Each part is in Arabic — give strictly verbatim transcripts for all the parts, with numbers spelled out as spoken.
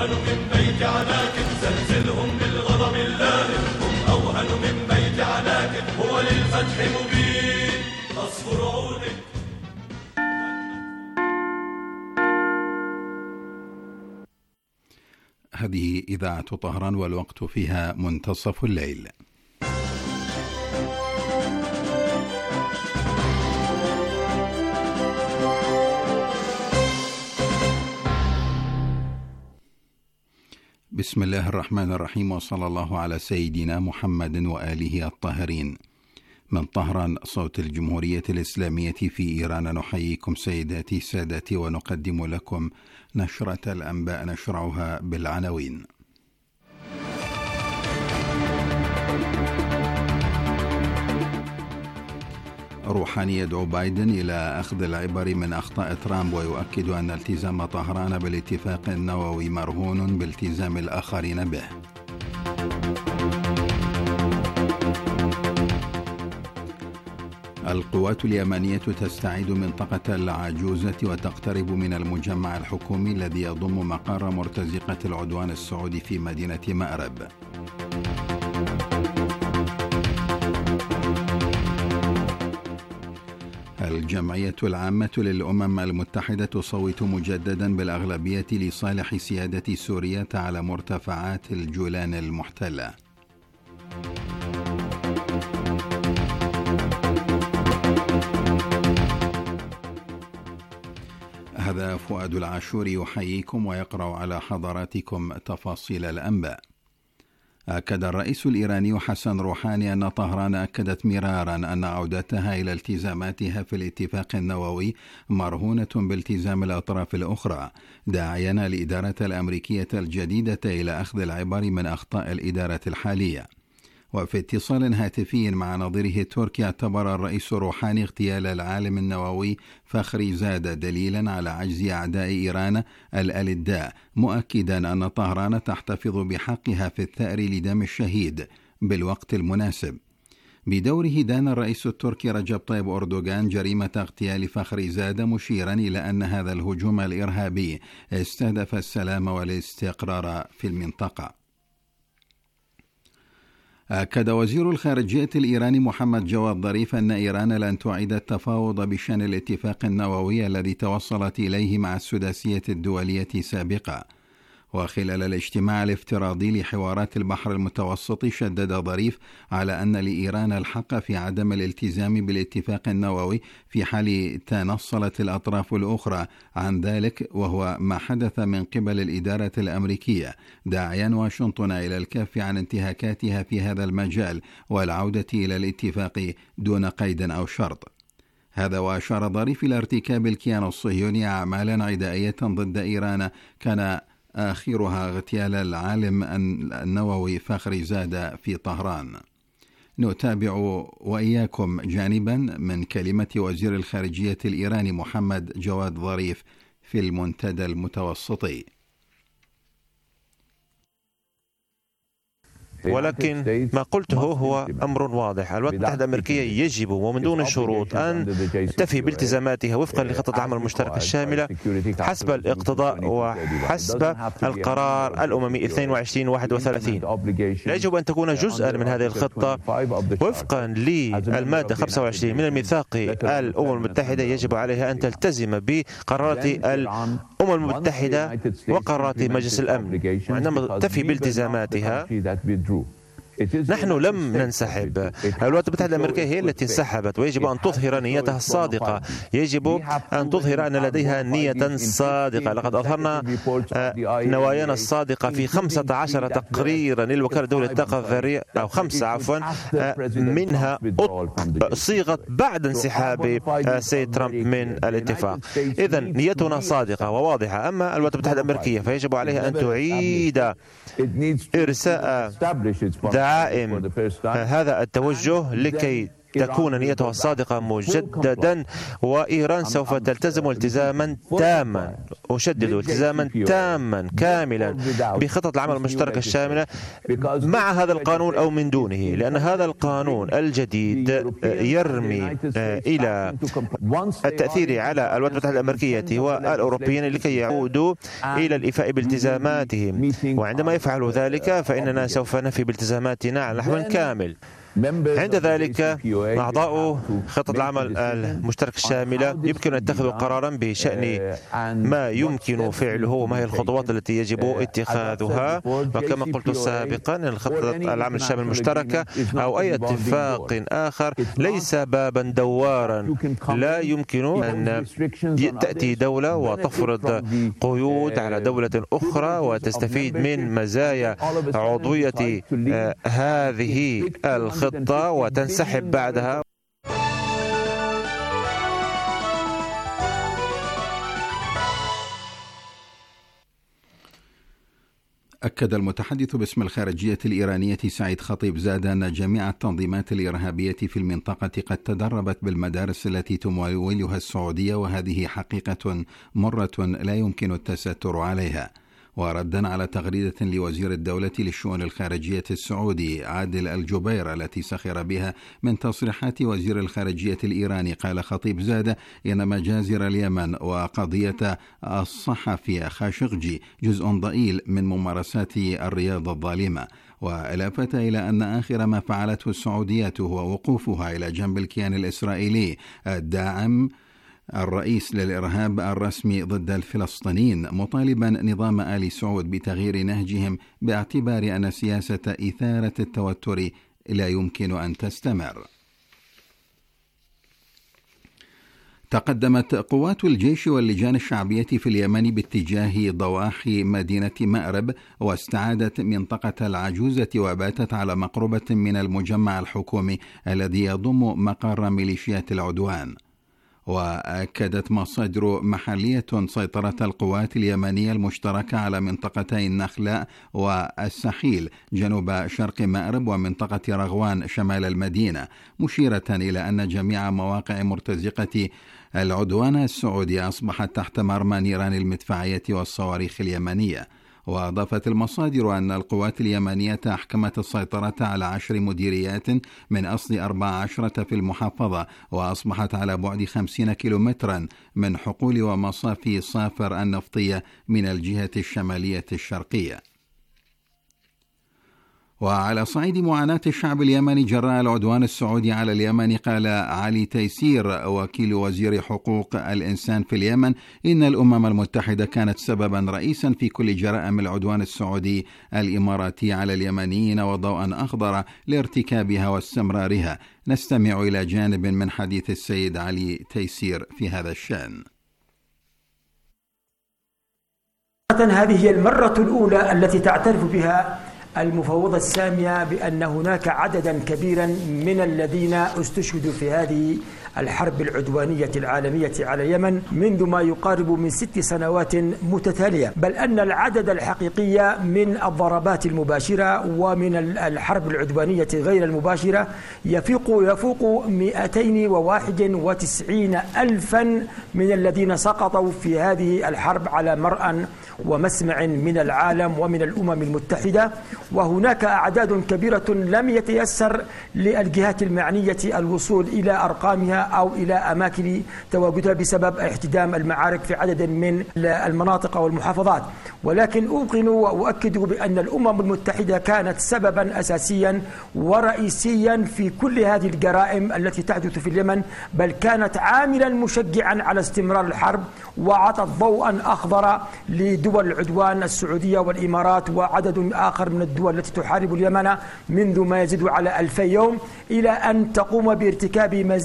أوهن من بيت عناك زلزلهم بالغضب اللائم، هم أوهن من بيت عناك هو للفتح مبين نصف رعونك. هذه إذاعة طهران والوقت فيها منتصف الليل. بسم الله الرحمن الرحيم، وصلى الله على سيدنا محمد وآله الطاهرين. من طهران صوت الجمهورية الإسلامية في إيران نحييكم سيداتي سادتي، ونقدم لكم نشرة الأنباء نشرعها بالعناوين. روحاني يدعو بايدن إلى أخذ العبر من أخطاء ترامب، ويؤكد أن التزام طهران بالاتفاق النووي مرهون بالتزام الآخرين به. القوات اليمنية تستعيد منطقة العجوزة وتقترب من المجمع الحكومي الذي يضم مقر مرتزقة العدوان السعودي في مدينة مأرب. الجمعية العامة للأمم المتحدة تصوت مجددا بالأغلبية لصالح سيادة سوريا على مرتفعات الجولان المحتلة. هذا فؤاد العاشور يحييكم ويقرأ على حضراتكم تفاصيل الأنباء. أكد الرئيس الإيراني حسن روحاني أن طهران أكدت مرارا أن عودتها إلى التزاماتها في الاتفاق النووي مرهونة بالتزام الأطراف الأخرى، داعيا الإدارة الأمريكية الجديدة إلى أخذ العبر من أخطاء الإدارة الحالية. وفي اتصال هاتفي مع نظيره التركي، اعتبر الرئيس روحاني اغتيال العالم النووي فخري زاد دليلا على عجز أعداء إيران الألداء، مؤكدا أن طهران تحتفظ بحقها في الثأر لدم الشهيد بالوقت المناسب. بدوره دان الرئيس التركي رجب طيب أردوغان جريمة اغتيال فخري زاد، مشيرا إلى أن هذا الهجوم الإرهابي استهدف السلام والاستقرار في المنطقة. أكد وزير الخارجية الإيراني محمد جواد ظريف أن إيران لن تعيد التفاوض بشأن الاتفاق النووي الذي توصلت إليه مع السداسية الدولية سابقا. وخلال الاجتماع الافتراضي لحوارات البحر المتوسط، شدد ظريف على أن لإيران الحق في عدم الالتزام بالاتفاق النووي في حال تنصلت الأطراف الأخرى عن ذلك، وهو ما حدث من قبل الإدارة الأمريكية، داعيا واشنطن إلى الكف عن انتهاكاتها في هذا المجال والعودة إلى الاتفاق دون قيد أو شرط. هذا وأشار ظريف إلى ارتكاب الكيان الصهيوني أعمالا عدائية ضد إيران كان آخرها اغتيال العالم النووي فخري زاد في طهران. نتابع وإياكم جانبا من كلمة وزير الخارجية الإيراني محمد جواد ظريف في المنتدى المتوسطي. ولكن ما قلته هو أمر واضح. الولايات المتحدة الأمريكية يجب ومن دون شروط أن تفي بالتزاماتها وفقا لخطة العمل المشتركة الشاملة حسب الاقتضاء وحسب القرار الأممي اثنين وعشرين واحد وثلاثين. يجب أن تكون جزءا من هذه الخطة وفقا للمادة خمسة وعشرين من الميثاق الأمم المتحدة. يجب عليها أن تلتزم بقرارات الأمم المتحدة وقرارات مجلس الأمن، وعندما تفي بالتزاماتها. نحن لم ننسحب، الولايات المتحدة الأمريكية هي التي انسحبت، ويجب أن تظهر نيتها الصادقة. يجب أن تظهر أن لديها نية صادقة. لقد أظهرنا نوايانا الصادقة في خمسة عشر تقريرا للوكالة الدولية للطاقة الذرية، أو خمسة عفوا، منها صيغت بعد انسحاب السيد ترامب من الاتفاق. إذن نيتنا صادقة وواضحة. أما الولايات المتحدة الأمريكية فيجب عليها أن تعيد إرساء دعائم هذا التوجه لكي تكون نيتها الصادقة مجددا، وإيران سوف تلتزم التزاما تاما، أشدد التزاما تاما كاملا بخطط العمل المشتركة الشاملة مع هذا القانون أو من دونه، لأن هذا القانون الجديد يرمي إلى التأثير على الولايات المتحدة الأمريكية والأوروبيين لكي يعودوا إلى الإيفاء بالتزاماتهم، وعندما يفعلوا ذلك فإننا سوف نفي بالتزاماتنا على نحو كامل. عند ذلك أعضاء خطة العمل المشترك الشاملة يمكن أن يتخذوا قرارا بشأن ما يمكن فعله وما هي الخطوات التي يجب اتخاذها، وكما قلت سابقا خطة العمل الشامل المشتركة أو أي اتفاق آخر ليس بابا دوارا. لا يمكن أن تأتي دولة وتفرض قيود على دولة أخرى وتستفيد من مزايا عضوية هذه الخطة وتنسحب بعدها. أكد المتحدث باسم الخارجية الإيرانية سعيد خطيب زاد أن جميع التنظيمات الإرهابية في المنطقة قد تدربت بالمدارس التي تمولها السعودية، وهذه حقيقة مرة لا يمكن التستر عليها. وردا على تغريدة لوزير الدولة للشؤون الخارجية السعودي عادل الجبير التي سخر بها من تصريحات وزير الخارجية الإيراني، قال خطيب زاد إن مجازر اليمن وقضية الصحفي خاشقجي جزء ضئيل من ممارسات الرياض الظالمة، ولفت إلى أن آخر ما فعلته السعودية هو وقوفها إلى جنب الكيان الإسرائيلي الداعم الرئيس للإرهاب الرسمي ضد الفلسطينيين، مطالبا نظام آل سعود بتغيير نهجهم باعتبار أن سياسة إثارة التوتر لا يمكن أن تستمر. تقدمت قوات الجيش واللجان الشعبية في اليمن باتجاه ضواحي مدينة مأرب، واستعادت منطقة العجوزة وباتت على مقربة من المجمع الحكومي الذي يضم مقر ميليشيات العدوان. وأكدت مصادر محلية سيطرة القوات اليمنية المشتركة على منطقتي النخلاء والسحيل جنوب شرق مأرب ومنطقة رغوان شمال المدينة، مشيرة إلى أن جميع مواقع مرتزقة العدوان السعودي أصبحت تحت مرمى نيران المدفعية والصواريخ اليمنية. وأضافت المصادر أن القوات اليمنية أحكمت السيطرة على عشر مديريات من أصل أربع عشرة في المحافظة، وأصبحت على بعد خمسين كيلومترا من حقول ومصافي صافر النفطية من الجهة الشمالية الشرقية. وعلى صعيد معاناة الشعب اليمني جراء العدوان السعودي على اليمن، قال علي تيسير وكيل وزير حقوق الإنسان في اليمن إن الأمم المتحدة كانت سببا رئيسا في كل جرائم العدوان السعودي الإماراتي على اليمنيين وضوءا أخضر لارتكابها واستمرارها. نستمع إلى جانب من حديث السيد علي تيسير في هذا الشأن. هذه هي المرة الأولى التي تعترف بها المفوضة السامية بأن هناك عددا كبيرا من الذين استشهدوا في هذه الحرب العدوانية العالمية على اليمن منذ ما يقارب من ست سنوات متتالية، بل أن العدد الحقيقي من الضربات المباشرة ومن الحرب العدوانية غير المباشرة يفوق يفوق مئتين وواحد وتسعين ألفا من الذين سقطوا في هذه الحرب على مرأى ومسمع من العالم ومن الأمم المتحدة. وهناك أعداد كبيرة لم يتيسر للجهات المعنية الوصول إلى أرقامها أو إلى أماكن تواجدها بسبب احتدام المعارك في عدد من المناطق والمحافظات، ولكن أوقن وأؤكد بأن الأمم المتحدة كانت سببا أساسيا ورئيسيا في كل هذه الجرائم التي تحدث في اليمن، بل كانت عاملا مشجعا على استمرار الحرب، وعطت ضوءا أخضر لدول العدوان السعودية والإمارات وعدد آخر من الدول التي تحارب اليمن منذ ما يزيد على ألفي يوم، إلى أن تقوم بارتكاب مزيد من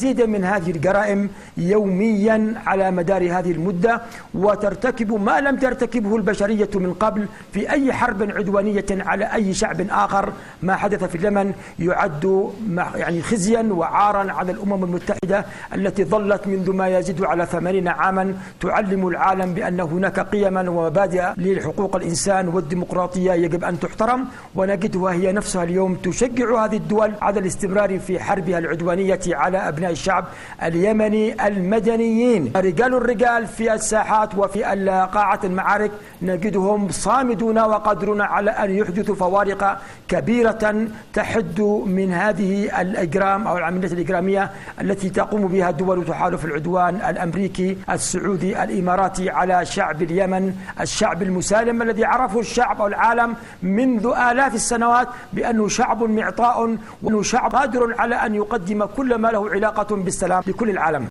هذه الجرائم يوميا على مدار هذه المدة، وترتكب ما لم ترتكبه البشرية من قبل في أي حرب عدوانية على أي شعب آخر. ما حدث في اليمن يعد يعني خزيا وعارا على الأمم المتحدة التي ظلت منذ ما يزيد على ثمانين عاما تعلم العالم بأن هناك قيما ومبادئ لحقوق الإنسان والديمقراطية يجب أن تحترم، ونجدها هي نفسها اليوم تشجع هذه الدول على الاستمرار في حربها العدوانية على أبناء الشعب اليمني المدنيين. رجال الرجال في الساحات وفي قاعة المعارك نجدهم صامدون وقادرون على أن يحدثوا فوارق كبيرة تحد من هذه الإجرام أو العمليات الإجرامية التي تقوم بها دول تحالف العدوان الأمريكي السعودي الإماراتي على شعب اليمن، الشعب المسالم الذي عرفه الشعب أو العالم منذ آلاف السنوات بأنه شعب معطاء وأنه شعب قادر على أن يقدم كل ما له علاقة بالسلام لكل العالم.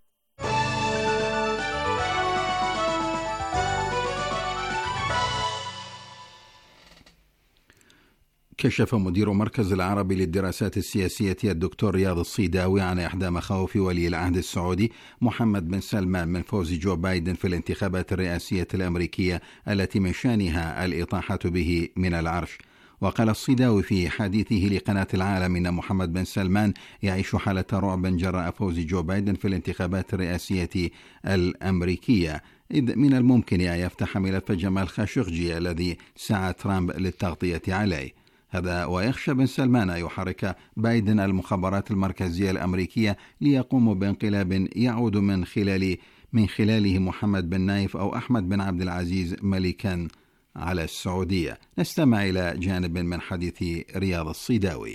كشف مدير مركز العربي للدراسات السياسية الدكتور رياض الصيداوي عن إحدى مخاوف ولي العهد السعودي محمد بن سلمان من فوز جو بايدن في الانتخابات الرئاسية الأمريكية التي من شأنها الإطاحة به من العرش. وقال الصيداوي في حديثه لقناة العالم إن محمد بن سلمان يعيش حالة رعب جراء فوز جو بايدن في الانتخابات الرئاسية الأمريكية، إذ من الممكن أن يفتح ملف جمال خاشقجي الذي سعى ترامب للتغطية عليه. هذا ويخشى بن سلمان أن يحرك بايدن المخابرات المركزية الأمريكية ليقوموا بانقلاب يعود من خلال من خلاله محمد بن نايف أو أحمد بن عبد العزيز ملكا على السعودية. نستمع إلى جانب من حديث رياض الصيداوي.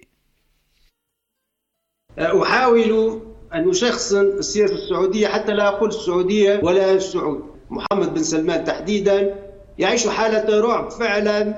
أحاول أن أشخصن السياسة السعودية حتى لا أقول السعودية ولا السعود. محمد بن سلمان تحديدا يعيش حالة رعب فعلا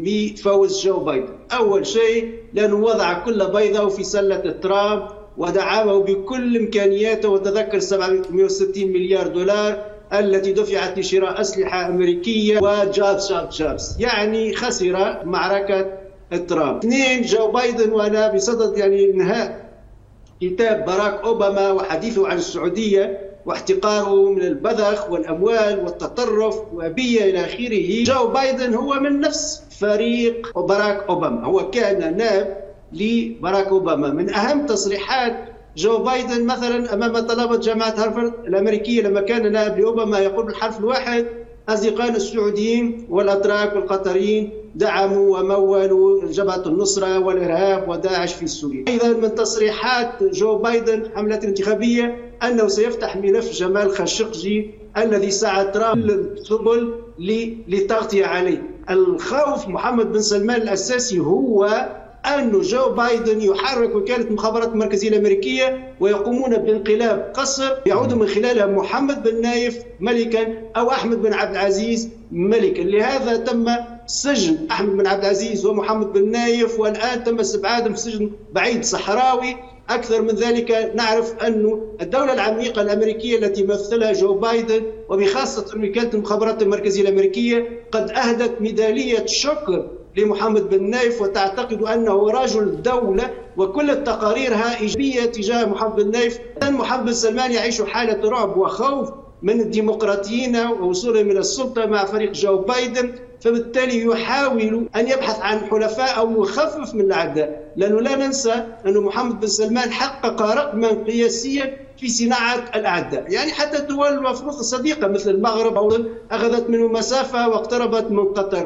بفوز جو بايدن. أول شيء لأنه وضع كل بيضة في سلة ترامب ودعمه بكل إمكانياته، وتذكر سبعمائة وستين مليار دولار التي دفعت لشراء أسلحة أمريكية وجابس جابس جابس، يعني خسر معركة ترامب. اثنين، جو بايدن وأنا بصدد يعني إنهاء كتاب باراك أوباما وحديثه عن السعودية واحتقاره من البذخ والأموال والتطرف وأبية إلى آخره. جو بايدن هو من نفس فريق باراك أوباما، هو كان نائب لباراك أوباما. من أهم تصريحات جو بايدن مثلا أمام طلبة جامعة هارفارد الأمريكية لما كان نائب لأوباما يقول بالحرف الواحد: أصدقائنا السعوديين والأتراك والقطريين دعموا ومولوا جبهة النصرة والإرهاب وداعش في سوريا. أيضا من تصريحات جو بايدن حملة انتخابية أنه سيفتح ملف جمال خاشقجي الذي سعى ترامب السبل للتغطية عليه. الخوف محمد بن سلمان الأساسي هو أن جو بايدن يحرك وكالة المخابرات المركزية الأمريكية ويقومون بانقلاب قصر يعود من خلالها محمد بن نايف ملكا أو أحمد بن عبد العزيز ملكا. لهذا تم سجن أحمد بن عبد العزيز ومحمد بن نايف، والآن تم استبعادهم في سجن بعيد صحراوي. أكثر من ذلك نعرف أن الدولة العميقة الأمريكية التي مثلها جو بايدن وبخاصة وكالة المخابرات المركزية الأمريكية قد أهدت ميدالية شكر لمحمد بن نايف وتعتقد أنه رجل دولة، وكل التقاريرها إيجابية تجاه محمد بن نايف. محمد بن سلمان يعيش حالة رعب وخوف من الديمقراطيين ووصولهم إلى السلطة مع فريق جو بايدن، فبالتالي يحاول أن يبحث عن حلفاء أو يخفف من الأعداء، لأنه لا ننسى أن محمد بن سلمان حقق رقما قياسيا في صناعة الأعداء. يعني حتى الدول المفروض الصديقة مثل المغرب أخذت منه مسافة واقتربت من قطر.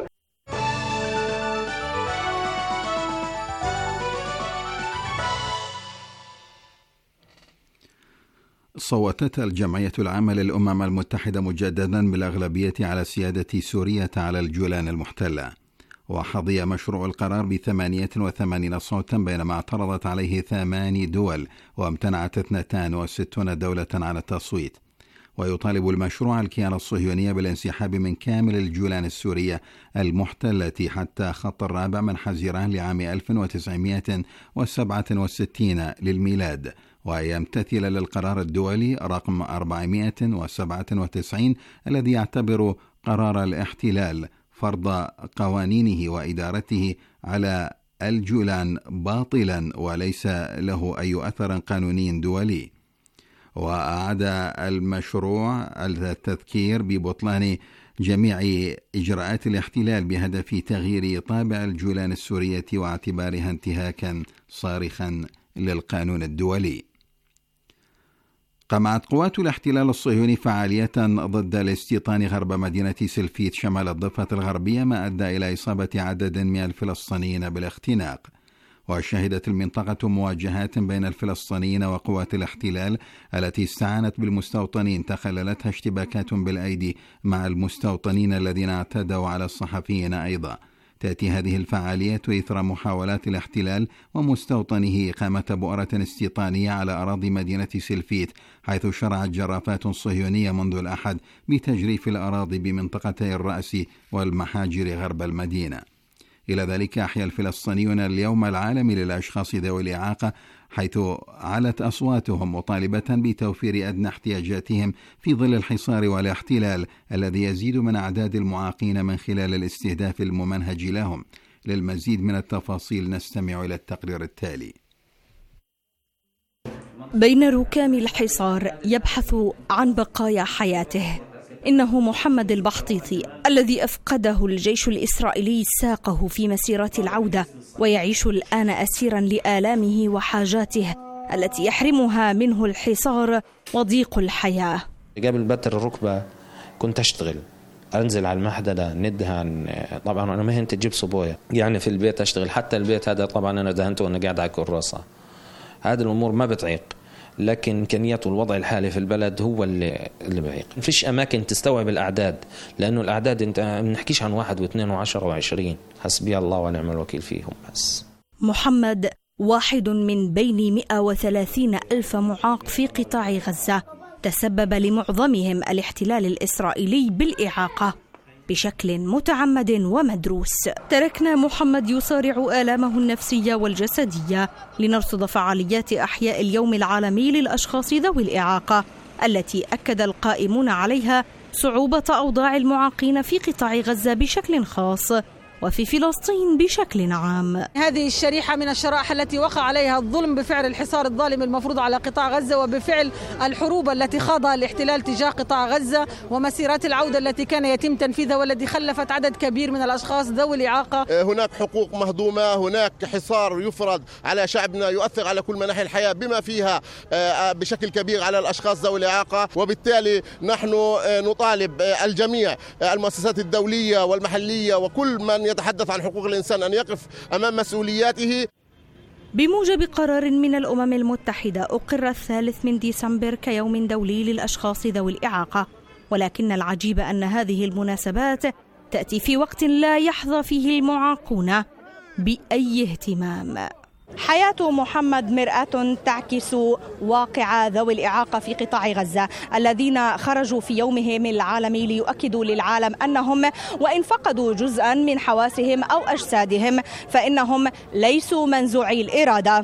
صوتت الجمعية العامة للأمم المتحدة مجددا بالأغلبية على سيادة سوريا على الجولان المحتلة، وحظي مشروع القرار بثمانية وثمانين صوتا بينما اعترضت عليه ثماني دول وامتنعت اثنتان وستون دولة عن التصويت. ويطالب المشروع الكيان الصهيوني بالانسحاب من كامل الجولان السورية المحتلة حتى خط الرابع من حزيران لعام ألف وتسعمائة وسبعة وستين للميلاد، ويمتثل للقرار الدولي رقم أربعمائة وسبعة وتسعين الذي يعتبر قرار الاحتلال فرض قوانينه وإدارته على الجولان باطلا وليس له أي أثر قانوني دولي. وأعاد المشروع التذكير ببطلان جميع إجراءات الاحتلال بهدف تغيير طابع الجولان السورية واعتبارها انتهاكا صارخا للقانون الدولي. قمعت قوات الاحتلال الصهيوني فعالية ضد الاستيطان غرب مدينة سلفيت شمال الضفة الغربية، ما أدى إلى إصابة عدد من الفلسطينيين بالاختناق. وشهدت المنطقة مواجهات بين الفلسطينيين وقوات الاحتلال التي استعانت بالمستوطنين تخللتها اشتباكات بالأيدي مع المستوطنين الذين اعتدوا على الصحفيين أيضا. تأتي هذه الفعاليات إثر محاولات الاحتلال ومستوطنيه إقامة بؤرة استيطانية على أراضي مدينة سلفيت، حيث شرعت جرافات صهيونية منذ الأحد بتجريف الأراضي بمنطقتي الرأس والمحاجر غرب المدينة. إلى ذلك أحيا الفلسطينيون اليوم العالمي للأشخاص ذوي الإعاقة، حيث علت أصواتهم مطالبة بتوفير أدنى احتياجاتهم في ظل الحصار والاحتلال الذي يزيد من أعداد المعاقين من خلال الاستهداف الممنهج لهم. للمزيد من التفاصيل نستمع إلى التقرير التالي. بين ركام الحصار يبحث عن بقايا حياته. إنه محمد البحطيطي الذي أفقده الجيش الإسرائيلي ساقه في مسيرة العودة، ويعيش الآن أسيرا لآلامه وحاجاته التي يحرمها منه الحصار وضيق الحياة. قبل بتر الركبة كنت أشتغل، أنزل على المحددة ندهن. طبعا أنا مهنتي تجيب صبوية، يعني في البيت أشتغل. حتى البيت هذا طبعا أنا دهنته وأنا قاعد على كراسة. هذه الأمور ما بتعيق، لكن إمكانيات والوضع الحالي في البلد هو اللي اللي بعيق. ما فيش أماكن تستوعب الأعداد، لأنه الأعداد أنت ما بنحكيش عن واحد واثنين وعشرة وعشرين. حسبي الله ونعم الوكيل فيهم. بس محمد واحد من بين مئة وثلاثين ألف معاق في قطاع غزة، تسبب لمعظمهم الاحتلال الإسرائيلي بالإعاقة بشكل متعمد ومدروس. تركنا محمد يصارع آلامه النفسية والجسدية لنرصد فعاليات أحياء اليوم العالمي للأشخاص ذوي الإعاقة، التي أكد القائمون عليها صعوبة أوضاع المعاقين في قطاع غزة بشكل خاص وفي فلسطين بشكل عام. هذه الشريحة من الشرائح التي وقع عليها الظلم بفعل الحصار الظالم المفروض على قطاع غزة، وبفعل الحروب التي خاضها الاحتلال تجاه قطاع غزة، ومسيرات العودة التي كان يتم تنفيذها والتي خلفت عدد كبير من الأشخاص ذوي الإعاقة. هناك حقوق مهضومة، هناك حصار يفرض على شعبنا يؤثر على كل مناحي الحياة بما فيها بشكل كبير على الأشخاص ذوي الإعاقة. وبالتالي نحن نطالب الجميع، المؤسسات الدولية والمحلية وكل من يتحدث عن حقوق الإنسان، أن يقف أمام مسؤولياته. بموجب قرار من الأمم المتحدة أقر الثالث من ديسمبر كيوم دولي للأشخاص ذوي الإعاقة، ولكن العجيب أن هذه المناسبات تأتي في وقت لا يحظى فيه المعاقون بأي اهتمام. حياة محمد مرآة تعكس واقع ذوي الإعاقة في قطاع غزة الذين خرجوا في يومهم العالمي ليؤكدوا للعالم أنهم وإن فقدوا جزءا من حواسهم أو أجسادهم فإنهم ليسوا منزوعي الإرادة.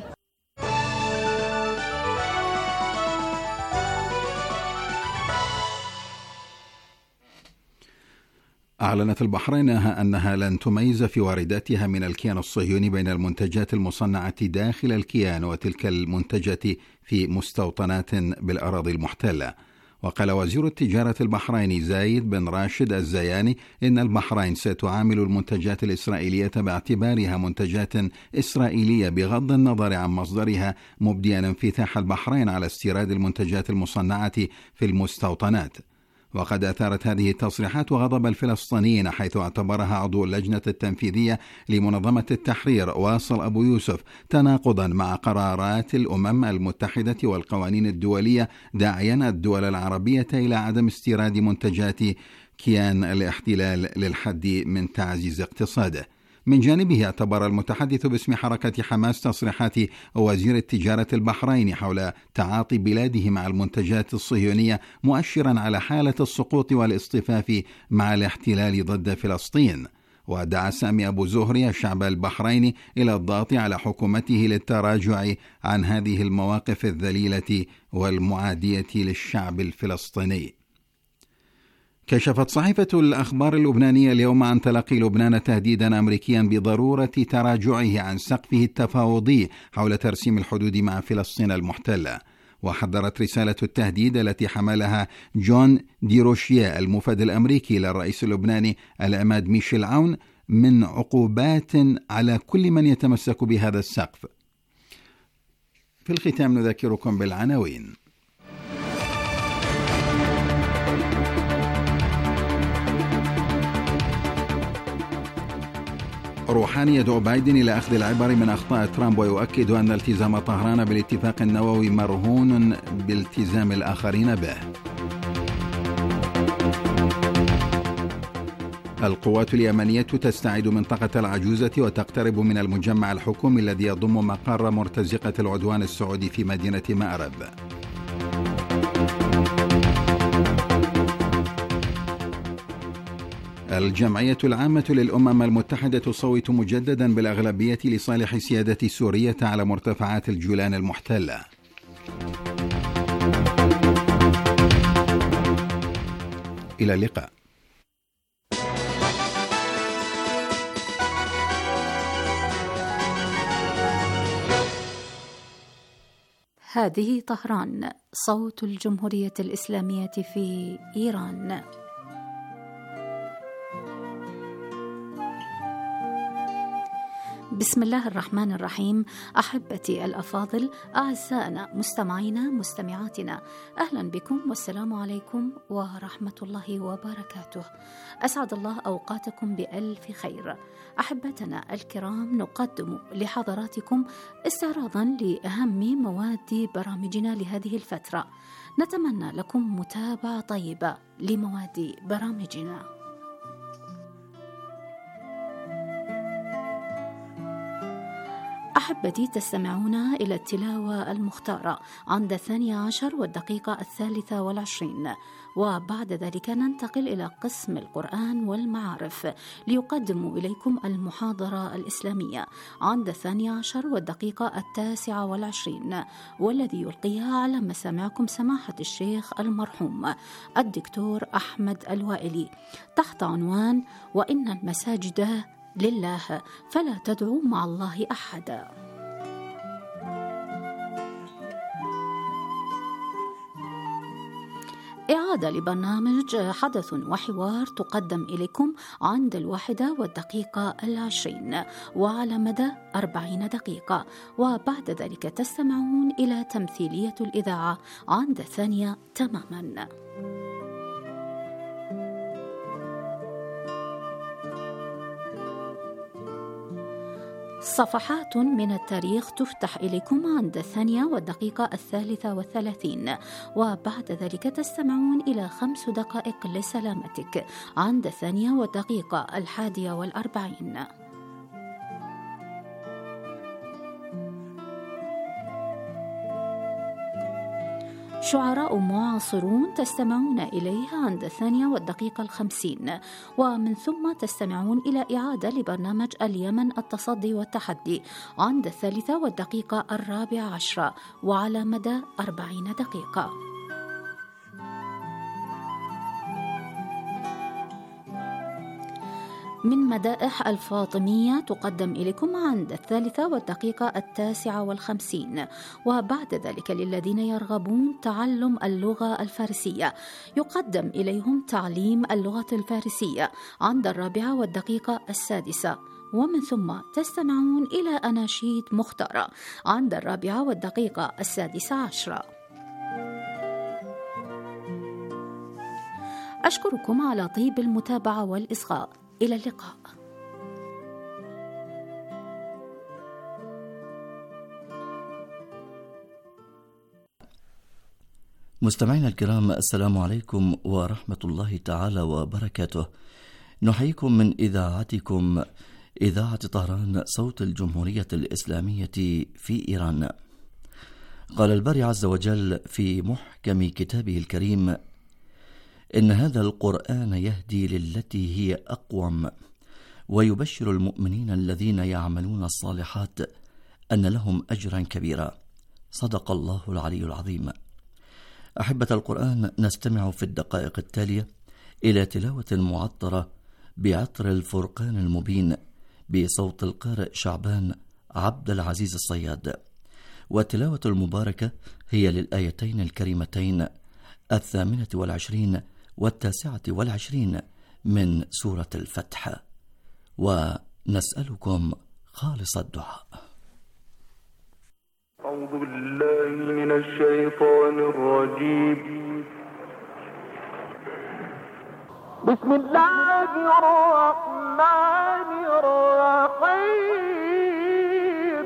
أعلنت البحرين أنها لن تميز في وارداتها من الكيان الصهيوني بين المنتجات المصنعة داخل الكيان وتلك المنتجة في مستوطنات بالأراضي المحتلة. وقال وزير التجارة البحريني زايد بن راشد الزياني إن البحرين ستعامل المنتجات الإسرائيلية باعتبارها منتجات إسرائيلية بغض النظر عن مصدرها، مبديا انفتاح البحرين على استيراد المنتجات المصنعة في المستوطنات. وقد أثارت هذه التصريحات وغضب الفلسطينيين، حيث اعتبرها عضو اللجنة التنفيذية لمنظمة التحرير واصل أبو يوسف تناقضا مع قرارات الأمم المتحدة والقوانين الدولية، داعيا الدول العربية إلى عدم استيراد منتجات كيان الاحتلال للحد من تعزيز اقتصاده. من جانبه اعتبر المتحدث باسم حركة حماس تصريحات وزير التجارة البحريني حول تعاطي بلاده مع المنتجات الصهيونية مؤشرا على حالة السقوط والاصطفاف مع الاحتلال ضد فلسطين. ودعا سامي أبو زهري الشعب البحريني إلى الضغط على حكومته للتراجع عن هذه المواقف الذليلة والمعادية للشعب الفلسطيني. كشفت صحيفة الأخبار اللبنانية اليوم عن تلقي لبنان تهديدا أمريكيا بضرورة تراجعه عن سقفه التفاوضي حول ترسيم الحدود مع فلسطين المحتلة. وحذرت رسالة التهديد التي حملها جون ديروشيا المفاد الأمريكي للرئيس اللبناني العماد ميشيل عون من عقوبات على كل من يتمسك بهذا السقف. في الختام نذكركم بالعناوين. روحاني يدعو بايدن إلى أخذ العبر من أخطاء ترامب ويؤكد أن التزام طهران بالاتفاق النووي مرهون بالتزام الآخرين به. القوات اليمنية تستعيد منطقة العجوزة وتقترب من المجمع الحكومي الذي يضم مقر مرتزقة العدوان السعودي في مدينة مأرب. الجمعية العامة للأمم المتحدة تصوت مجددا بالأغلبية لصالح سيادة سوريا على مرتفعات الجولان المحتلة. إلى اللقاء. هذه طهران، صوت الجمهورية الإسلامية في إيران. بسم الله الرحمن الرحيم. أحبتي الأفاضل، أعزائنا مستمعينا مستمعاتنا، أهلا بكم والسلام عليكم ورحمة الله وبركاته. أسعد الله أوقاتكم بألف خير. أحبتنا الكرام، نقدم لحضراتكم استعراضا لأهم مواد برامجنا لهذه الفترة. نتمنى لكم متابعة طيبة لمواد برامجنا. أحبتي، تستمعون إلى التلاوة المختارة عند الثانية عشر والدقيقة الثالثة والعشرين، وبعد ذلك ننتقل إلى قسم القرآن والمعارف ليقدم إليكم المحاضرة الإسلامية عند الثانية عشر والدقيقة التاسعة والعشرين، والذي يلقيها على مسامعكم سماحة الشيخ المرحوم الدكتور أحمد الوائلي تحت عنوان وإن المساجد لله فلا تدعوا مع الله أحدا. إعادة لبرنامج حدث وحوار تقدم إليكم عند الواحدة والدقيقة العشرين وعلى مدى أربعين دقيقة، وبعد ذلك تستمعون إلى تمثيلية الإذاعة عند الثانية تماما. صفحات من التاريخ تفتح إليكم عند الثانية والدقيقة الثالثة والثلاثين، وبعد ذلك تستمعون إلى خمس دقائق لسلامتك عند الثانية والدقيقة الحادية والأربعين. شعراء معاصرون تستمعون إليها عند الثانية والدقيقة الخمسين، ومن ثم تستمعون إلى إعادة لبرنامج اليمن التصدي والتحدي عند الثالثة والدقيقة الرابعة عشرة وعلى مدى أربعين دقيقة. من مدائح الفاطمية تقدم إليكم عند الثالثة والدقيقة التاسعة والخمسين، وبعد ذلك للذين يرغبون تعلم اللغة الفارسية يقدم إليهم تعليم اللغة الفارسية عند الرابعة والدقيقة السادسة، ومن ثم تستمعون إلى أناشيد مختارة عند الرابعة والدقيقة السادسة عشرة. أشكركم على طيب المتابعة والإصغاء. إلى اللقاء. مستمعينا الكرام، السلام عليكم ورحمة الله تعالى وبركاته. نحييكم من إذاعتكم إذاعة طهران، صوت الجمهورية الإسلامية في إيران. قال الباري عز وجل في محكم كتابه الكريم: إن هذا القرآن يهدي للتي هي أقوم ويبشر المؤمنين الذين يعملون الصالحات أن لهم أجرا كبيرا. صدق الله العلي العظيم. أحبة القرآن، نستمع في الدقائق التالية إلى تلاوة معطرة بعطر الفرقان المبين بصوت القارئ شعبان عبد العزيز الصياد. والتلاوة المباركة هي للآيتين الكريمتين الثامنة والعشرين والتاسعة والعشرين من سورة الفتح، ونسألكم خالص الدعاء. أعوذ بالله من الشيطان الرجيم. بسم الله الرحمن الرحيم.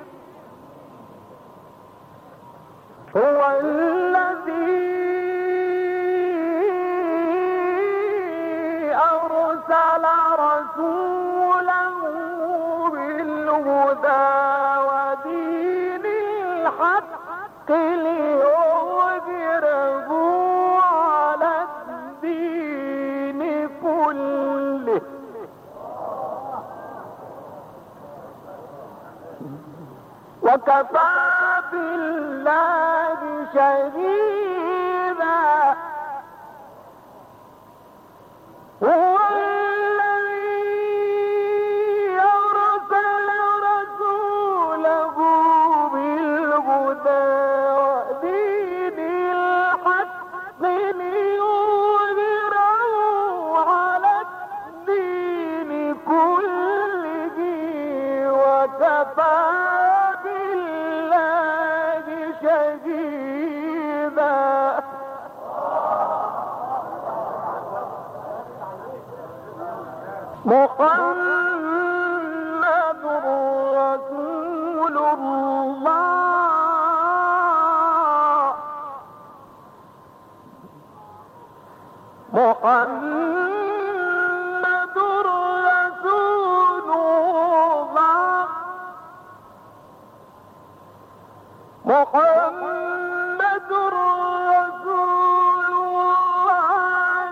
هو الذي أرسل رسوله بالهدى ودين الحق ليظهره على الدين كله وكفى بالله شهيدا. هو الذي أرسل رسوله بالهدى ودين الحق ليظهره على الدين كله وكفى بالله شهيدا. محمد رسول الله. محمد رسول الله. محمد رسول الله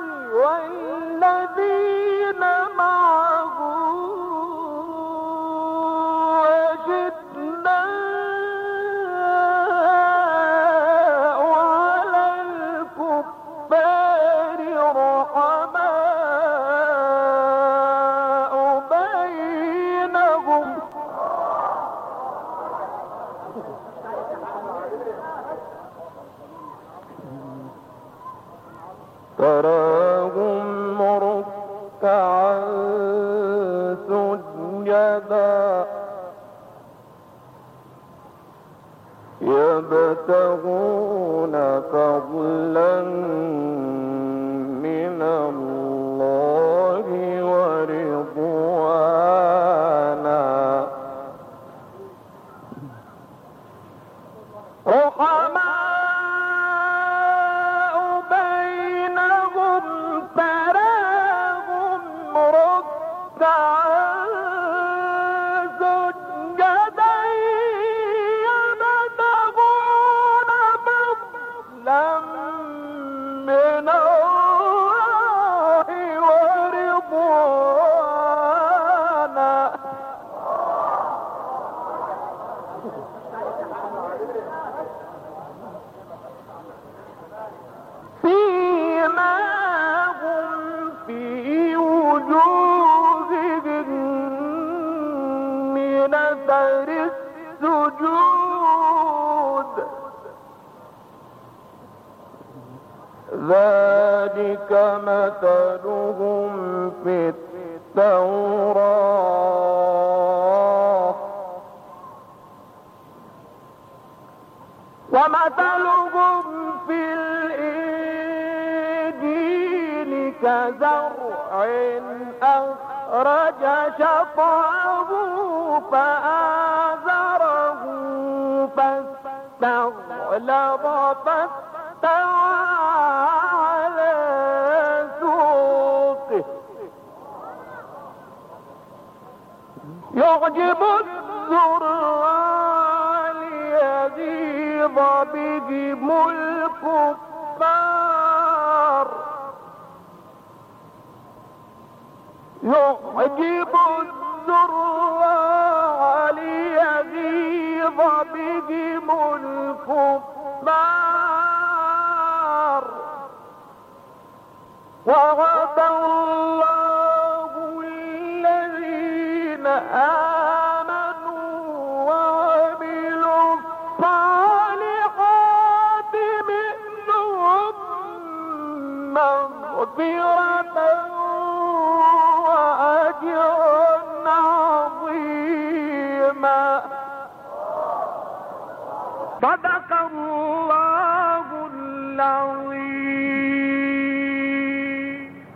والذين معه أشداء على الكفار رحماء بينهم. تراهم ركعا سجدا يبتغون فضلا من الله ورضوانا رحماء بينهم تراهم ركعا سجدا يبتغون فضلا من الله ورضوانا فيما هم في وجوههم من أثر السجود ذلك مثلهم في التوراة ومثلهم في الإنجيل كزرع أخرج شطأه فآزره فاستغلظ فاستوى على سوقه يعجب الزراع ليغيظ بهم الكفار يعجب الزراع ليغيظ بهم الكفار وعد الله الذين آمنوا وعملوا صدق الله العظيم.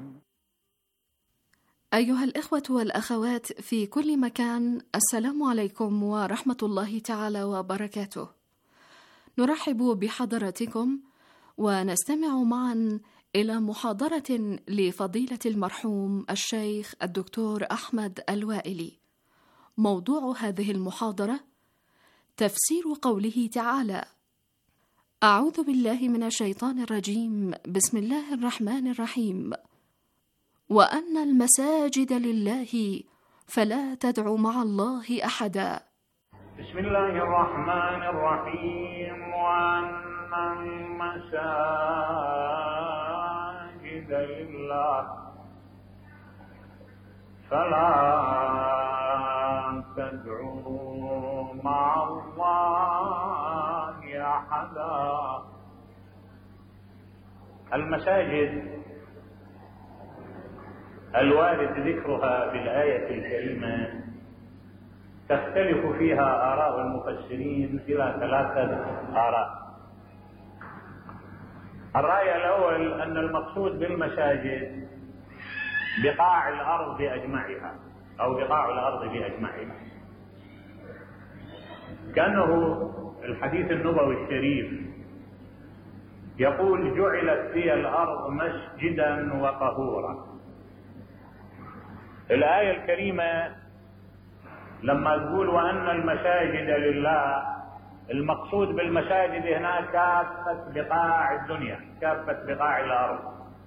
أيها الإخوة والأخوات في كل مكان، السلام عليكم ورحمة الله تعالى وبركاته. نرحب بحضراتكم ونستمع معا إلى محاضرة لفضيلة المرحوم الشيخ الدكتور أحمد الوائلي. موضوع هذه المحاضرة تفسير قوله تعالى: أعوذ بالله من الشيطان الرجيم، بسم الله الرحمن الرحيم، وأن المساجد لله فلا تدعوا مع الله أحدا. بسم الله الرحمن الرحيم، وأن المساجد لله فلا تدعوا مع الله أحدا. المساجد الوارد ذكرها في الآية الكريمة تختلف فيها آراء المفسرين إلى ثلاثة آراء. الرأي الأول أن المقصود بالمساجد بقاع الأرض بأجمعها، أو بقاع الأرض بأجمعها، كأنه الحديث النبوي الشريف يقول: جعلت لي الأرض مسجدا وطهورا. الآية الكريمة لما تقول وأن المساجد لله، المقصود بالمساجد هنا كافة بقاع الدنيا، كافة بقاع الأرض.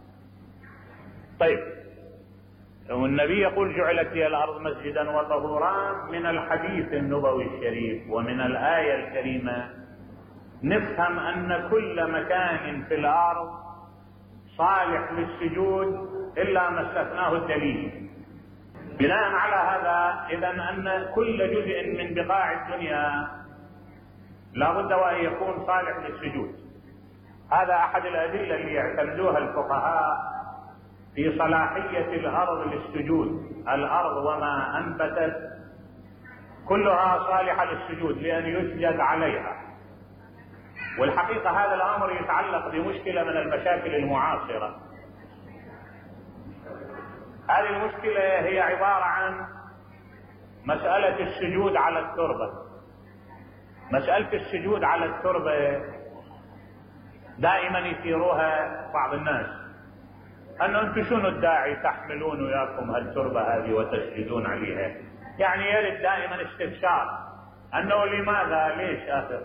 طيب، والنبي يقول جعلت لي الأرض مسجدا وطهورا، من الحديث النبوي الشريف ومن الآية الكريمة نفهم أن كل مكان في الأرض صالح للسجود إلا ما استثناه الدليل. بناء على هذا إذن أن كل جزء من بقاع الدنيا لا بد وأن يكون صالح للسجود. هذا أحد الأدلة اللي يعتمدوها الفقهاء في صلاحية الأرض للسجود. الأرض وما أنبتت كلها صالحة للسجود لأن يسجد عليها. والحقيقة هذا الأمر يتعلق بمشكلة من المشاكل المعاصرة. هذه المشكلة هي عبارة عن مسألة السجود على التربة. مسألة السجود على التربة دائما يثيروها بعض الناس، أنه أنتم شنو الداعي تحملون وياكم هالتربة هذه وتسجدون عليها؟ يعني يرد دائما استفسار أنه لماذا؟ ليش آخر؟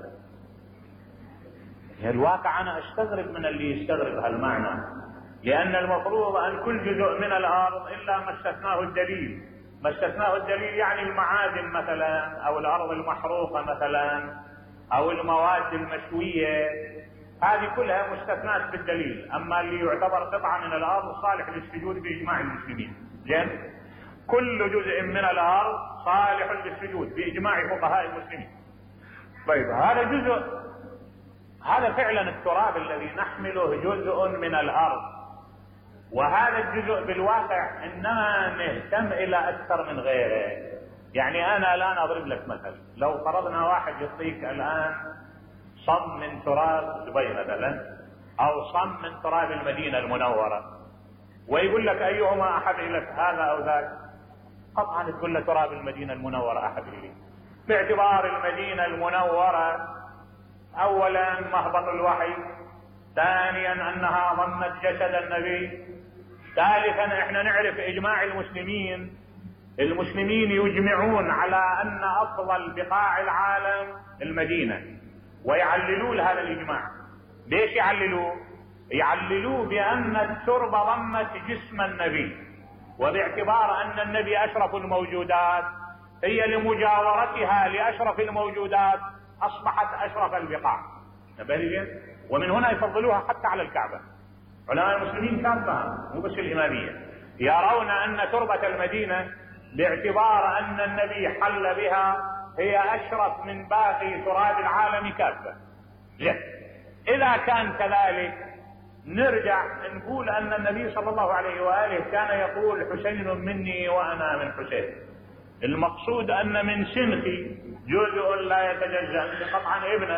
الواقع أنا أستغرب من اللي يستغرب هالمعنى، لأن المفروض أن كل جزء من الأرض إلا ما استثناه الدليل. ما استثناه الدليل يعني المعادن مثلا، أو الأرض المحروقة مثلا، أو المواد المشوية، هذه كلها مستثنات بالدليل. أما اللي يعتبر قطعة من الأرض صالح للسجود بإجماع المسلمين. زين؟ كل جزء من الأرض صالح للسجود بإجماع فقهاء المسلمين. طيب، هذا جزء، هذا فعلا التراب الذي نحمله جزء من الأرض، وهذا الجزء بالواقع إنما نهتم إلى أكثر من غيره. يعني أنا الآن أضرب لك مثل، لو فرضنا واحد يعطيك الآن صم من تراب دبي مثلا، أو صم من تراب المدينة المنورة، ويقول لك أيهما أحب إليك، هذا أو ذاك؟ قطعا تقول له تراب المدينة المنورة أحب إلي، باعتبار المدينة المنورة أولا مهبط الوحي، ثانيا أنها ضمت جسد النبي، ثالثا احنا نعرف إجماع المسلمين. المسلمين يجمعون على أن أفضل بقاع العالم المدينة، ويعللوا هذا الإجماع. ليش يعللوه؟ يعللوه بأن التربة ضمت جسم النبي، وباعتبار أن النبي أشرف الموجودات، هي لمجاورتها لأشرف الموجودات أصبحت أشرف البقاع. ومن هنا يفضلوها حتى على الكعبة. علماء المسلمين كافة، مو بس الإمامية، يرون أن تربة المدينة باعتبار أن النبي حل بها هي أشرف من باقي تراب العالم كافة. إذا كان كذلك نرجع نقول أن النبي صلى الله عليه وآله كان يقول حسين مني وأنا من حسين. المقصود أن من سنخي جزء لا يتجزأ قطعا ابنه،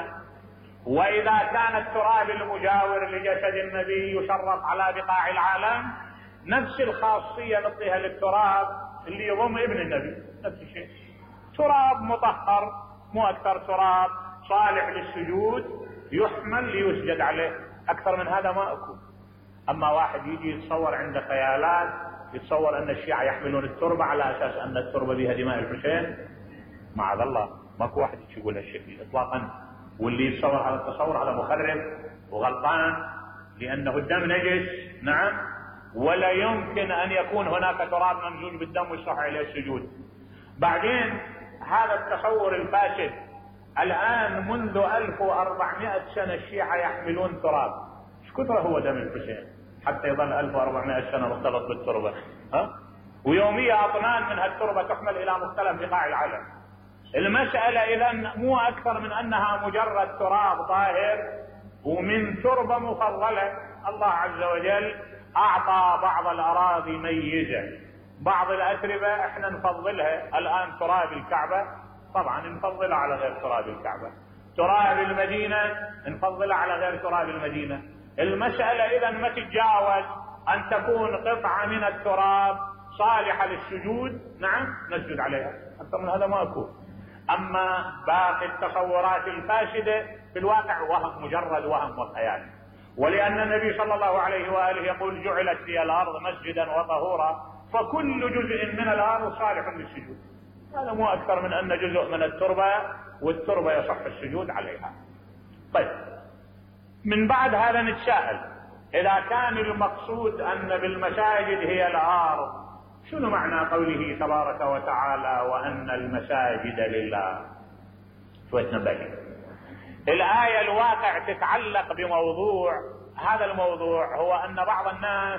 وإذا كان التراب المجاور لجسد النبي يشرف على بقاع العالم نفس الخاصية نعطيها للتراب اللي يضم ابن النبي، نفس الشيء، تراب مطهر مو أكثر، تراب صالح للسجود يحمل ليسجد عليه، أكثر من هذا ما أكون. أما واحد يجي يتصور عنده خيالات، يتصور أن الشيعة يحملون التربة على أساس أن التربة بها دماء الحسين، معاذ الله ماكو واحد يقول هالشكل إطلاقا، واللي يتصور هذا التصور هذا مخرب وغلطان، لأنه الدم نجس نعم، ولا يمكن أن يكون هناك تراب ممزوج بالدم ويصح عليه السجود. بعدين هذا التصور الفاسد، الآن منذ ألف وأربعمائة سنة الشيعة يحملون تراب، ايش كثر هو دم الحسين حتى يظل ألف وأربعمائة سنة مختلط بالتربة، ها؟ ويوميا أطنان من هالتربة تحمل إلى مختلف بقاع العالم. المسألة إذن مو أكثر من أنها مجرد تراب طاهر ومن تربة مفضلة. الله عز وجل أعطى بعض الأراضي ميزة، بعض الأتربة احنا نفضلها، الآن تراب الكعبة طبعا نفضلها على غير تراب الكعبة، تراب المدينة نفضلها على غير تراب المدينة. المسألة إذا ما تتجاوز أن تكون قطعة من التراب صالحة للسجود، نعم نسجد عليها، أكثر من هذا ما أكون. أما باقي التصورات الفاسدة في الواقع وهم، مجرد وهم وخيال. ولأن النبي صلى الله عليه وآله يقول جعلت لي الأرض مسجدا وطهورا، فكل جزء من الأرض صالح للسجود، هذا مو أكثر من أن جزء من التربة والتربة يصح السجود عليها. طيب من بعد هذا نتساءل، إذا كان المقصود أن بالمساجد هي الأرض، شنو معنى قوله تبارك وتعالى وأن المساجد لله؟ شوية نبهي. الآية الواقع تتعلق بموضوع، هذا الموضوع هو أن بعض الناس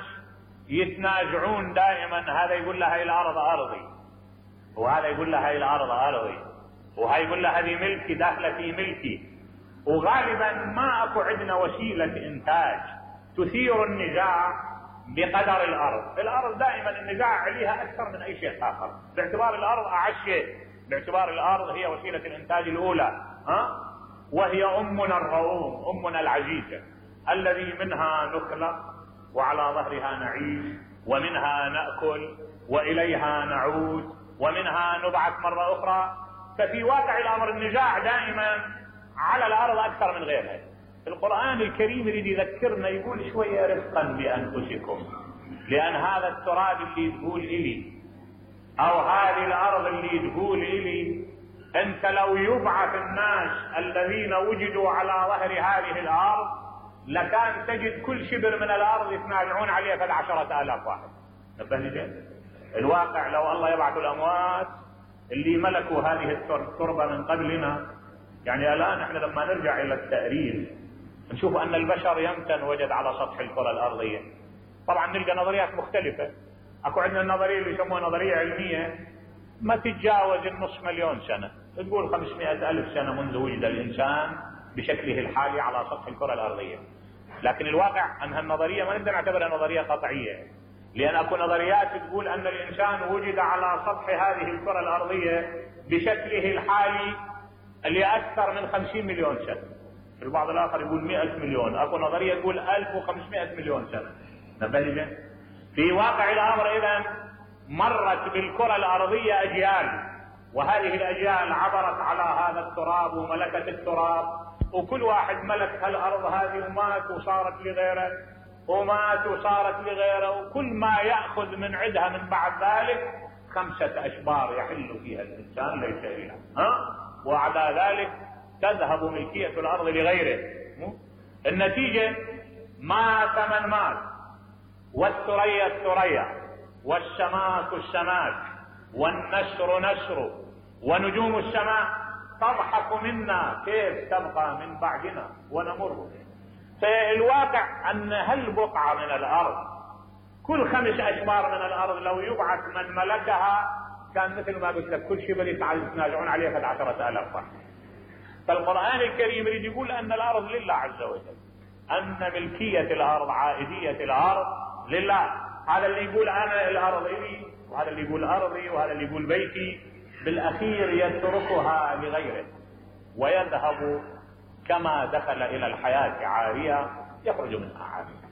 يتنازعون دائما، هذا يقول لها الأرض أرضي، وهذا يقول لها الأرض أرضي، وهذا يقول لها هذه ملكي داخلة في ملكي، وغالبا ما أكو عندنا وسيلة إنتاج تثير النزاع بقدر الأرض. الأرض دائما النزاع عليها أكثر من أي شيء آخر، باعتبار الأرض أعز شيء، باعتبار الأرض هي وسيلة الإنتاج الأولى، ها؟ وهي أمنا الرؤوم، أمنا العزيزة، الذي منها نخلق وعلى ظهرها نعيش ومنها نأكل وإليها نعود ومنها نبعث مرة أخرى. ففي واقع الأمر النزاع دائما على الأرض أكثر من غيرها. القرآن الكريم يريد يذكرنا، يقول شوية رفقا بأنفسكم، لأن هذا التراب اللي تقول إلي أو هذه الأرض اللي تقول إلي، أنت لو يبعث الناس الذين وجدوا على ظهر هذه الأرض لكان تجد كل شبر من الأرض يتنازعون عليه في عشرة آلاف واحد. نبهني جيد. الواقع لو الله يبعث الأموات اللي ملكوا هذه التربة من قبلنا، يعني الآن احنا لما نرجع إلى التأريخ نشوف أن البشر يمتن وجد على سطح الكرة الأرضية. طبعا نلقى نظريات مختلفة، أكو عندنا النظرية اللي يسموها نظرية علمية ما تتجاوز النصف مليون سنة، تقول خمسمائة ألف سنة منذ وجد الإنسان بشكله الحالي على سطح الكرة الأرضية. لكن الواقع أن هالنظرية ما نقدر نعتبرها نظرية قطعية، لأن أكو نظريات تقول أن الإنسان وجد على سطح هذه الكرة الأرضية بشكله الحالي لأكثر من خمسين مليون سنة، البعض الآخر يقول مئة مليون، أكو نظرية تقول ألف وخمسمائة مليون سنة. نبهني في واقع الأمر إذن مرت بالكرة الأرضية أجيال، وهذه الأجيال عبرت على هذا التراب وملكت التراب، وكل واحد ملك هالأرض هذه ومات وصارت لغيره ومات وصارت لغيره، وكل ما يأخذ من عدها من بعد ذلك خمسة أشبار يحل فيها الإنسان ليس إلا ها، وعلى ذلك تذهب ملكية الأرض لغيره. النتيجة ما ثمن مال، والثريا الثريا، والسماك السماك، والنسر نسر، ونجوم السماء تضحك منا كيف تبقى من بعدنا ونمر. فالواقع أن هالبقعة من الأرض كل خمس أشبار من الأرض لو يبعث من ملكها كان مثل ما قلت لك كل شبر يتنازعون عليه قد عشرة آلاف واحد. فالقرآن الكريم يريد يقول أن الأرض لله عز وجل، أن ملكية الأرض عائدية الأرض لله. هذا اللي يقول أنا الأرض إلي وهذا اللي يقول أرضي وهذا اللي يقول بيتي، بالأخير يتركها لغيره ويذهب كما دخل إلى الحياة عارية يخرج منها عارية.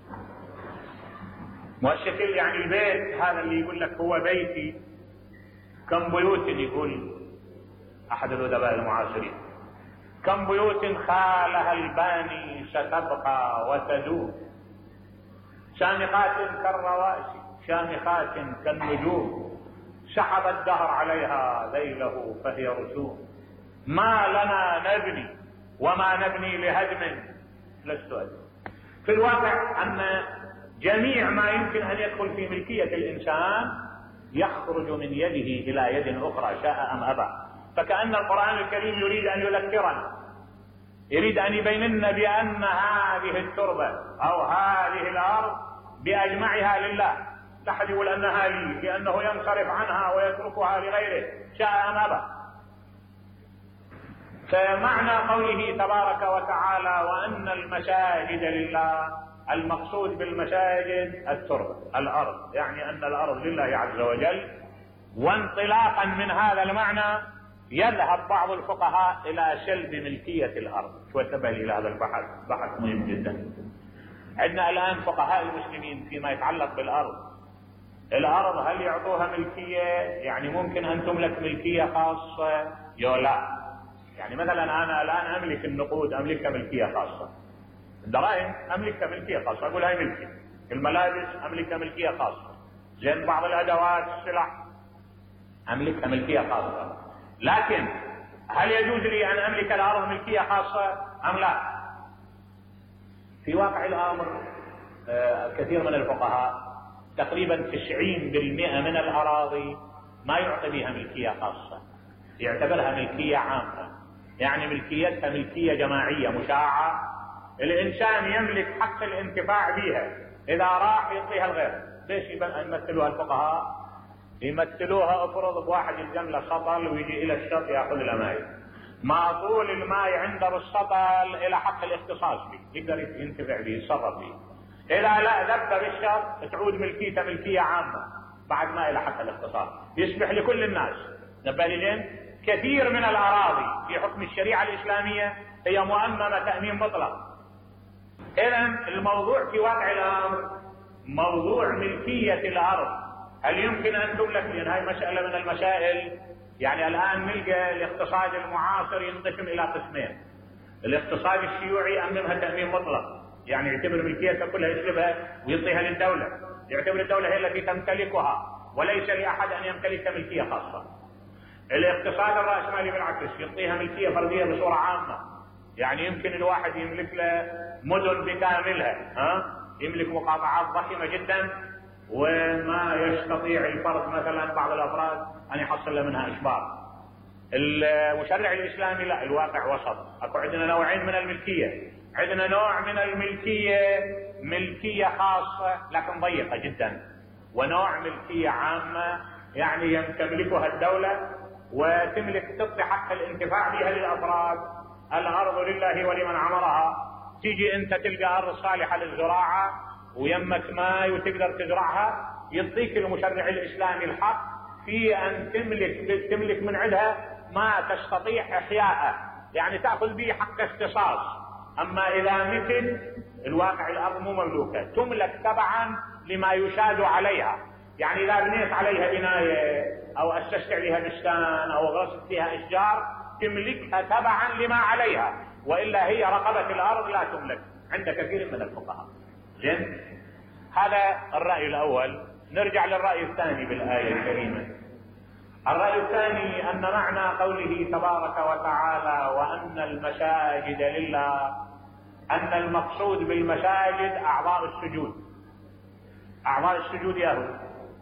والشكل يعني البيت هذا اللي يقول لك هو بيتي، كم بيوت يقول أحد الأدباء المعاصرين، كم بيوت خالها الباني ستبقى وتدوم، شامخات كالرواسي شامخات كالنجوم، سحب الدهر عليها ذيله فهي رسوم، ما لنا نبني وما نبني لهدم لست أدري. في الواقع أن جميع ما يمكن أن يدخل في ملكية الإنسان يخرج من يده إلى يد أخرى شاء أم أبى. فكأن القرآن الكريم يريد أن يذكرنا، يريد أن يبين لنا بأن هذه التربة أو هذه الأرض بأجمعها لله، لا أحد يقول أنها لي، لأنه ينصرف عنها ويتركها لغيره شاء أم أبى. فمعنى قوله تبارك وتعالى وأن المساجد لله، المقصود بالمساجد التربة الأرض، يعني أن الأرض لله عز وجل. وانطلاقا من هذا المعنى يذهب بعض الفقهاء إلى سلب ملكية الأرض. شو انتبه إلى هذا البحث، بحث مهم جدا. عندنا الآن فقهاء المسلمين فيما يتعلق بالأرض، الأرض هل يعطوها ملكية؟ يعني ممكن أن تملك ملكية خاصة يو لا؟ يعني مثلا أنا الآن أملك النقود أملكها ملكية خاصة، الدراهم أملكها ملكية خاصة، أقول هاي ملكي، الملابس أملكها ملكية خاصة، زين بعض الأدوات السلع أملكها ملكية خاصة. لكن هل يجوز لي أن أملك الأرض ملكية خاصة أم لا؟ في واقع الأمر كثير من الفقهاء تقريبا تسعين بالمئة من الأراضي ما يعطي بها ملكية خاصة، يعتبرها ملكية عامة، يعني ملكيتها ملكية جماعية مشاعة، الإنسان يملك حق الانتفاع بها، إذا راح يعطيها الغير. ليش يمثلوها الفقهاء؟ يمثلوها افرض بواحد يلزم له سطل ويجي إلى الشط يأخذ له ماء، ما طول الماء عنده بالسطل إلى حق الاختصاص به، يقدر ينتفع به يتصرف به. إذا لا ذب بالشط تعود ملكيته ملكية عامة بعد ما إلى حق الاختصاص، يصبح لكل الناس. نبالغين كثير من الأراضي في حكم الشريعة الإسلامية هي مؤمنة تأمين مطلق. إذن الموضوع في واقع الأمر موضوع ملكية الأرض، هل يمكن أن تملك؟ لأن هاي مسألة من المسائل. يعني الآن نلقى الاقتصاد المعاصر ينقسم إلى قسمين، الاقتصاد الشيوعي يأمنها تأمين مطلق، يعني يعتبر ملكيتها كلها يسلبها ويعطيها للدولة، يعتبر الدولة هي التي تمتلكها وليس لأحد أن يمتلك ملكية خاصة. الاقتصاد الرأسمالي بالعكس يعطيها ملكية فردية بصورة عامة، يعني يمكن الواحد يملك له مدن بكاملها، ها يملك مقاطعات ضخمة جدا وما يستطيع الفرد مثلا بعض الأفراد أن يحصل له منها إشبار. المشرع الإسلامي لا، الواقع وسط، أكو عندنا نوعين من الملكية، عندنا نوع من الملكية ملكية خاصة لكن ضيقة جدا، ونوع ملكية عامة يعني تملكها الدولة وتملك تعطي حق الانتفاع بها للأفراد. الأرض لله ولمن عمرها، تيجي أنت تلقى أرض صالحة للزراعة ويمك ماء وتقدر تزرعها، يعطيك المشرع الإسلامي الحق في أن تملك تملك من عندها ما تستطيع إحياءه، يعني تأخذ به حق اختصاص. أما إذا مثل الواقع الأرض مو مملوكة، تملك تبعا لما يشاد عليها، يعني إذا بنيت عليها بناية أو أسست عليها بستان أو غرست فيها أشجار تملكها تبعا لما عليها، وإلا هي رقبة الأرض لا تملك عند كثير من الفقهاء. زين، هذا الرأي الأول. نرجع للرأي الثاني بالآية الكريمة. الرأي الثاني أن معنى قوله تبارك وتعالى وأن المساجد لله، أن المقصود بالمساجد أعضاء السجود. أعضاء السجود يا هو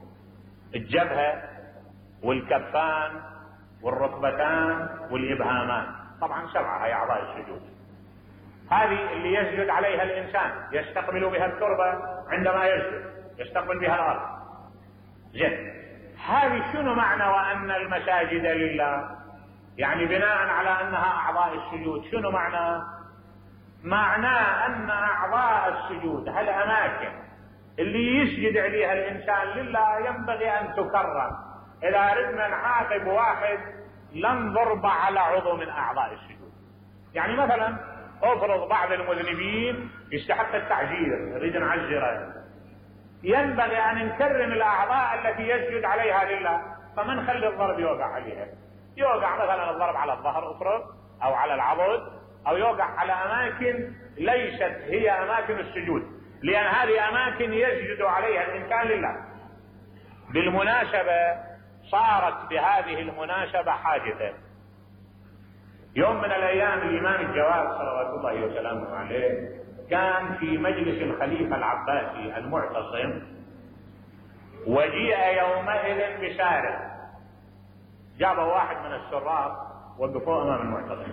الجبهة والكفان والركبتان والإبهامان، طبعا سبعة هي أعضاء السجود. هذه اللي يسجد عليها الإنسان يستقبل بها التربة عندما يسجد، يستقبل بها الأرض. زين، هذه شنو معنى وأن المساجد لله؟ يعني بناء على أنها أعضاء السجود، شنو معنى؟ معناه أن أعضاء السجود هالأماكن اللي يسجد عليها الإنسان لله ينبغي أن تكرم. إذا أردنا نعاقب واحد لن ضرب على عضو من أعضاء السجود. يعني مثلا أفرض بعض المذنبين يستحق التعزير، نريد نعزره، ينبغي أن نكرم الأعضاء التي يسجد عليها لله، فما نخلي الضرب يوقع عليها. يوقع مثلا الضرب على الظهر أفرض، أو على العضد، أو يوقع على أماكن ليست هي أماكن السجود، لأن هذه أماكن يسجد عليها الإنسان لله. بالمناسبة صارت بهذه المناسبة حادثة. يوم من الأيام الإمام الجواد صلوات الله وسلامه عليه كان في مجلس الخليفة العباسي المعتصم، وجيء يومئذ بسارق. جابه واحد من السراق وقفوه أمام المعتصم.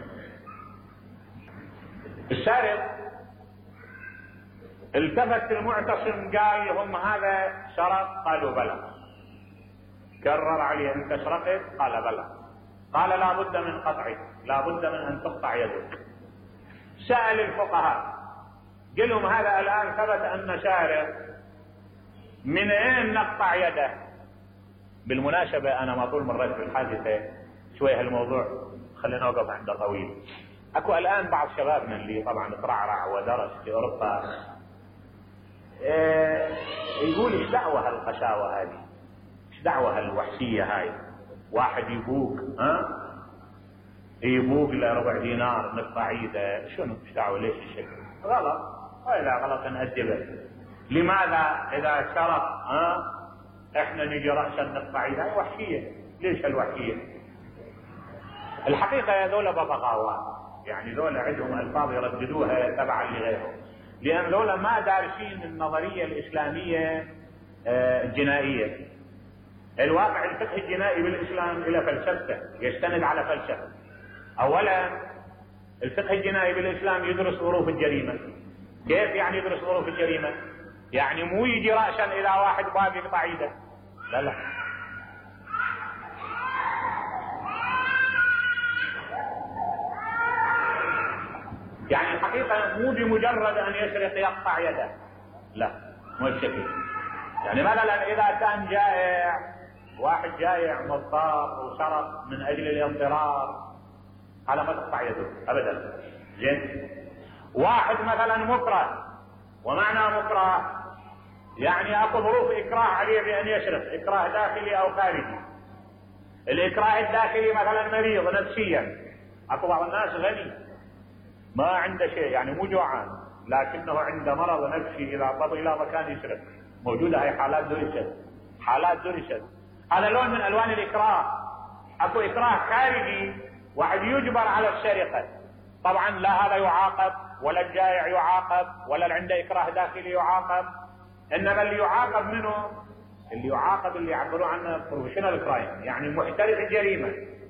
السارق التفت المعتصم قال لهم هذا سرق؟ قالوا بلى. كرر عليه أنت سرقت؟ قال بلى. قال لا بد من قطعك، لا بد من أن تقطع يدك. سأل الفقهاء قال لهم هذا الآن ثبت أن سارق، من أين نقطع يده؟ بالمناسبة أنا ما طول مريت في الحادثة شوية هالموضوع خلينا نوقف عنده طويل. أكو الآن بعض شبابنا اللي طبعا ترعرع ودرس في أوروبا إيه يقول ايش دعوة هالقساوة هذه، ايش دعوة هالوحشية هاي، واحد يبوق ها يبوق له ربع دينار نقطع ايده، شنو ايش دعوة ليش الشكل؟ غلط، وإذا غلط نأدبه. لماذا إذا شرط ها احنا نجي رأسا نقطع ايده؟ هاي وحشية. ليش الوحشية؟ الحقيقة هذول ببغاوات، يعني ذولا عندهم ألفاظ يرددوها تبعا لغيرهم، لأن ذولا ما دارسين النظرية الإسلامية الجنائية. الواقع الفقه الجنائي بالإسلام إلى فلسفته، يستند على فلسفة. أولا الفقه الجنائي بالإسلام يدرس ظروف الجريمة. كيف يعني يدرس ظروف الجريمة؟ يعني مو يجي رأسا إلى واحد باب يقطع ايده، لا لا، يعني الحقيقة مو بمجرد أن يسرق يقطع يده، لا مو الشكل. يعني مثلا إذا كان جائع، واحد جائع مضطر وسرق من أجل الاضطرار، على ما تقطع يده أبدا. زين، واحد مثلا مكره، ومعنى مكره يعني أكو ظروف إكراه عليه بأن يسرق، إكراه داخلي أو خارجي. الإكراه الداخلي مثلا مريض نفسيا، أكو بعض الناس غني ما عنده شيء، يعني مو جوعان لكنه عنده مرض نفسي، إذا طب إلى مكان يسرق. موجودة هاي حالات درست، حالات درست. هذا لون من ألوان الإكراه. أكو إكراه خارجي، واحد يجبر على السرقة، طبعا لا هذا يعاقب ولا الجائع يعاقب ولا اللي عنده إكراه داخلي يعاقب، إنما اللي يعاقب منه اللي يعاقب اللي يعبروا عنه بروفيشنال كرايم، يعني محترف الجريمة.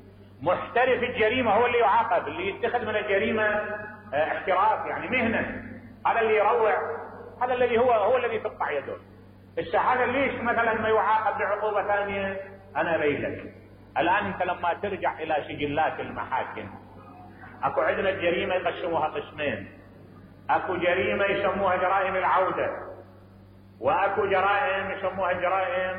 محترف الجريمة هو اللي يعاقب، اللي يتخذ من الجريمة احتراف يعني مهنة، هذا اللي يروع، هذا الذي هو هو الذي تقطع يده. بس هذا ليش مثلا ما يعاقب بعقوبة ثانية؟ أنا أبين لك. الآن أنت لما ترجع إلى سجلات المحاكم، أكو عندنا الجريمة يقسموها قسمين، أكو جريمة يسموها جرائم العودة، وأكو جرائم يسموها جرائم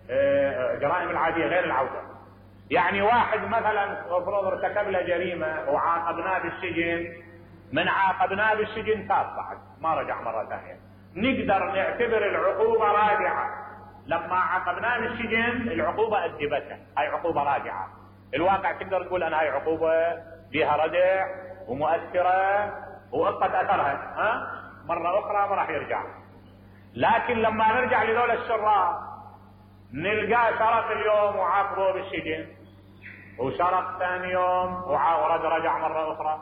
جرائم العادية غير العودة. يعني واحد مثلا افرض ارتكب له جريمة وعاقبناه بالسجن، من عاقبناه بالسجن تاب بعد ما رجع مرة ثانية، نقدر نعتبر العقوبة راجعة. لما عاقبناه بالسجن العقوبة أدبته، هاي عقوبة راجعة. الواقع تقدر تقول أنا هاي عقوبة فيها ردع ومؤثرة وأبقت أثرها، ها مرة أخرى ما راح يرجع. لكن لما نرجع لذول السراق نلقاه سرق اليوم وعاقبه بالسجن، وسرق ثاني يوم ورد رجع مرة أخرى،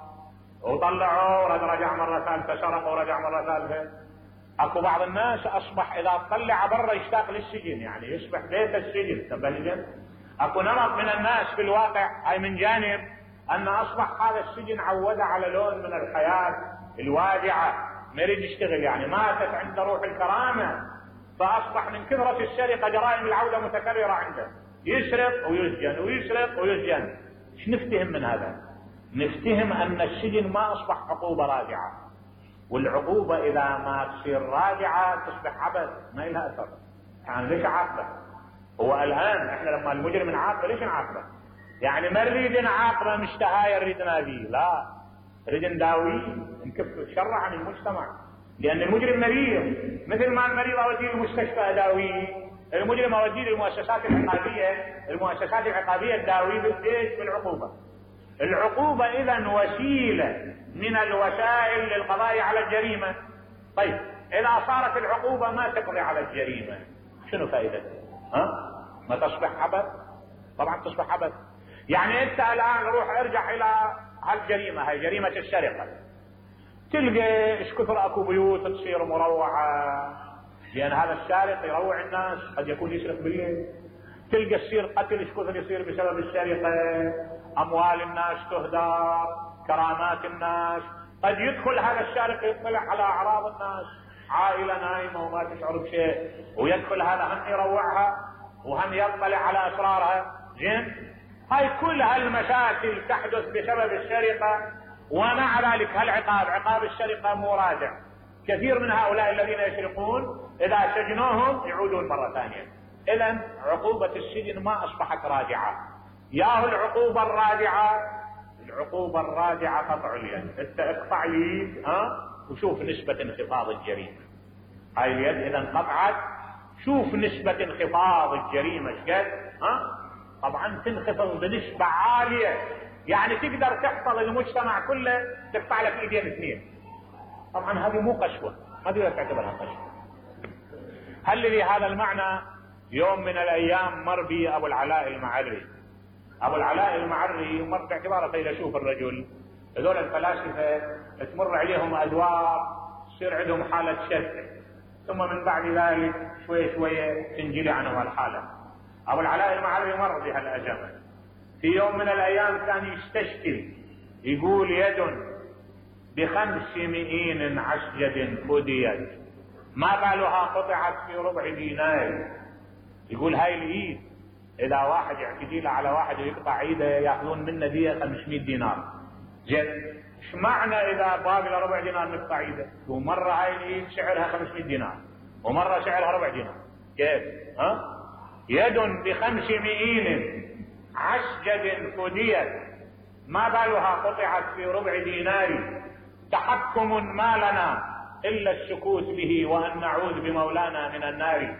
وطلعوه ورد رجع مرة ثالثة، سرق ورجع مرة ثالثة. أكو بعض الناس أصبح إذا طلع برا يشتاق للسجن، يعني يصبح بيت السجن. تبين أكو نمط من الناس في الواقع، أي من جانب أن أصبح هذا السجن عوده على لون من الحياة الواجعة، ما يريد يشتغل، يعني ماتت عنده روح الكرامة، فأصبح من كثرة السرقة جرائم العودة متكررة عنده، يسرق ويسجن ويسرق ويسجن. ايش نفتهم من هذا؟ نفتهم أن السجن ما أصبح عقوبة راجعة، والعقوبة إذا ما تصير راجعة تصبح عبث ما لها أثر. يعني ليش عاقبة؟ هو الآن احنا لما المجرم نعاقبه ليش نعاقبه؟ يعني ما نريد نعاقبه مشتهاية نريد ناديه، لا، نريد نداويه نكف شره عن المجتمع، لأن المجرم مريض. مثل ما المريض أوديه المستشفى أداويه، المجرم أوديه للمؤسسات العقابية، المؤسسات العقابية تداويه بالإيش؟ بالعقوبة. العقوبة إذن وسيلة من الوسائل للقضاء على الجريمة. طيب إذا صارت العقوبة ما تقضي على الجريمة شنو فائدتها؟ ها؟ ما تصبح عبث؟ طبعا تصبح عبث. يعني أنت الآن روح ارجع إلى هالجريمة، هاي جريمة السرقة، تلقى ايش كثر اكو بيوت تصير مروعة، لأن هذا السارق يروع الناس، قد يكون يسرق بالليل. تلقى يصير قتل ايش كثر يصير بسبب السرقة، أموال الناس تهدر، كرامات الناس. قد يدخل هذا السارق يطلع على أعراض الناس، عائلة نايمة وما تشعر بشيء، ويدخل هذا هم يروعها وهم يطلع على أسرارها. زين؟ هاي كل هالمشاكل تحدث بسبب السرقة، ومع ذلك هالعقاب عقاب السرقة مو راجع. كثير من هؤلاء الذين يسرقون إذا سجنوهم يعودون مرة ثانية. إذن عقوبة السجن ما أصبحت راجعة. ياهو العقوبة الراجعة، العقوبة الراجعة قطع اليد. انت اقطع اليد ها وشوف نسبة انخفاض الجريمة. هاي اليد إذا انقطعت، شوف نسبة انخفاض الجريمة ايش قد؟ ها طبعا تنخفض بنسبة عالية، يعني تقدر تحصل المجتمع كله تقطع لك ايدين اثنين. طبعا هذه مو قسوة، ما تقدر تعتبرها قسوة. هل لهذا المعنى يوم من الايام مر بي ابو العلاء المعري. ابو العلاء المعري مر باعتباره فيلسوف الرجل. هذول الفلاسفة تمر عليهم ادوار تصير عندهم حالة شك، ثم من بعد ذلك شوية شوية تنجلي عنهم الحالة. ابو العلاء المعري مر بهالأزمة. في يوم من الايام كان يستشكي، يقول يد بخمس مئين عشجد فديت ما بالها قطعت في ربع دينار. يقول هاي الايد اذا واحد يعتدي له على واحد ويقطع ايده ياخذون منه دية خمسمائة دينار. زين ايش معنى اذا باقي له ربع دينار نقطع ايده؟ ومره هاي الايد سعرها خمسمائة دينار ومره سعرها ربع دينار. كيف؟ ها؟ يد بخمس مئين عشجد فديت ما بالها قطعت في ربع دينار. تحكم ما لنا الا السكوت به وان نعوذ بمولانا من النار.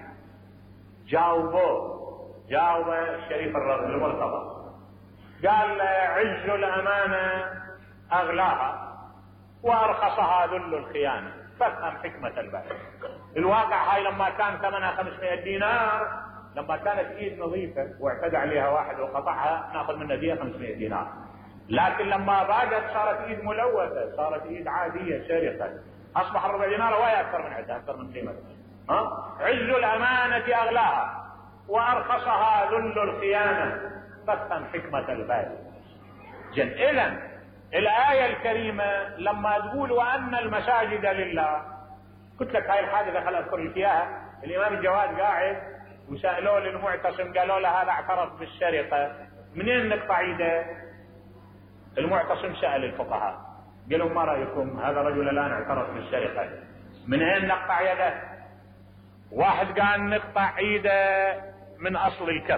جاوبوه جاوب الشريف المرتضى قال عز الامانه اغلاها وارخصها ذل الخيانه، فافهم حكمه الباب. الواقع هاي لما كان ثمنها خمسمائة دينار، لما كانت ايد نظيفه واعتدى عليها واحد وقطعها ناخذ منها دية خمسمائة دينار. لكن لما باقت صارت ايد ملوثه، صارت ايد عاديه سرقه، اصبح الربع دينار وهي اكثر من عدها، اكثر من قيمتها. ها؟ عز الامانه اغلاها وارخصها ذل الخيانه، فافهم حكمه الباري. جن اذا الايه الكريمه لما تقول وان المساجد لله، قلت لك هاي الحادثه خل اذكر لك اياها. الامام الجواد قاعد وسالوه للمعتصم قالوا له هذا اعترف بالسرقه، منين نقطع ايده؟ المعتصم سال الفقهاء قالوا ما رايكم هذا رجل الان اعترف بالسرقه، من اين نقطع يده؟ واحد قال نقطع ايده من اصل الكف.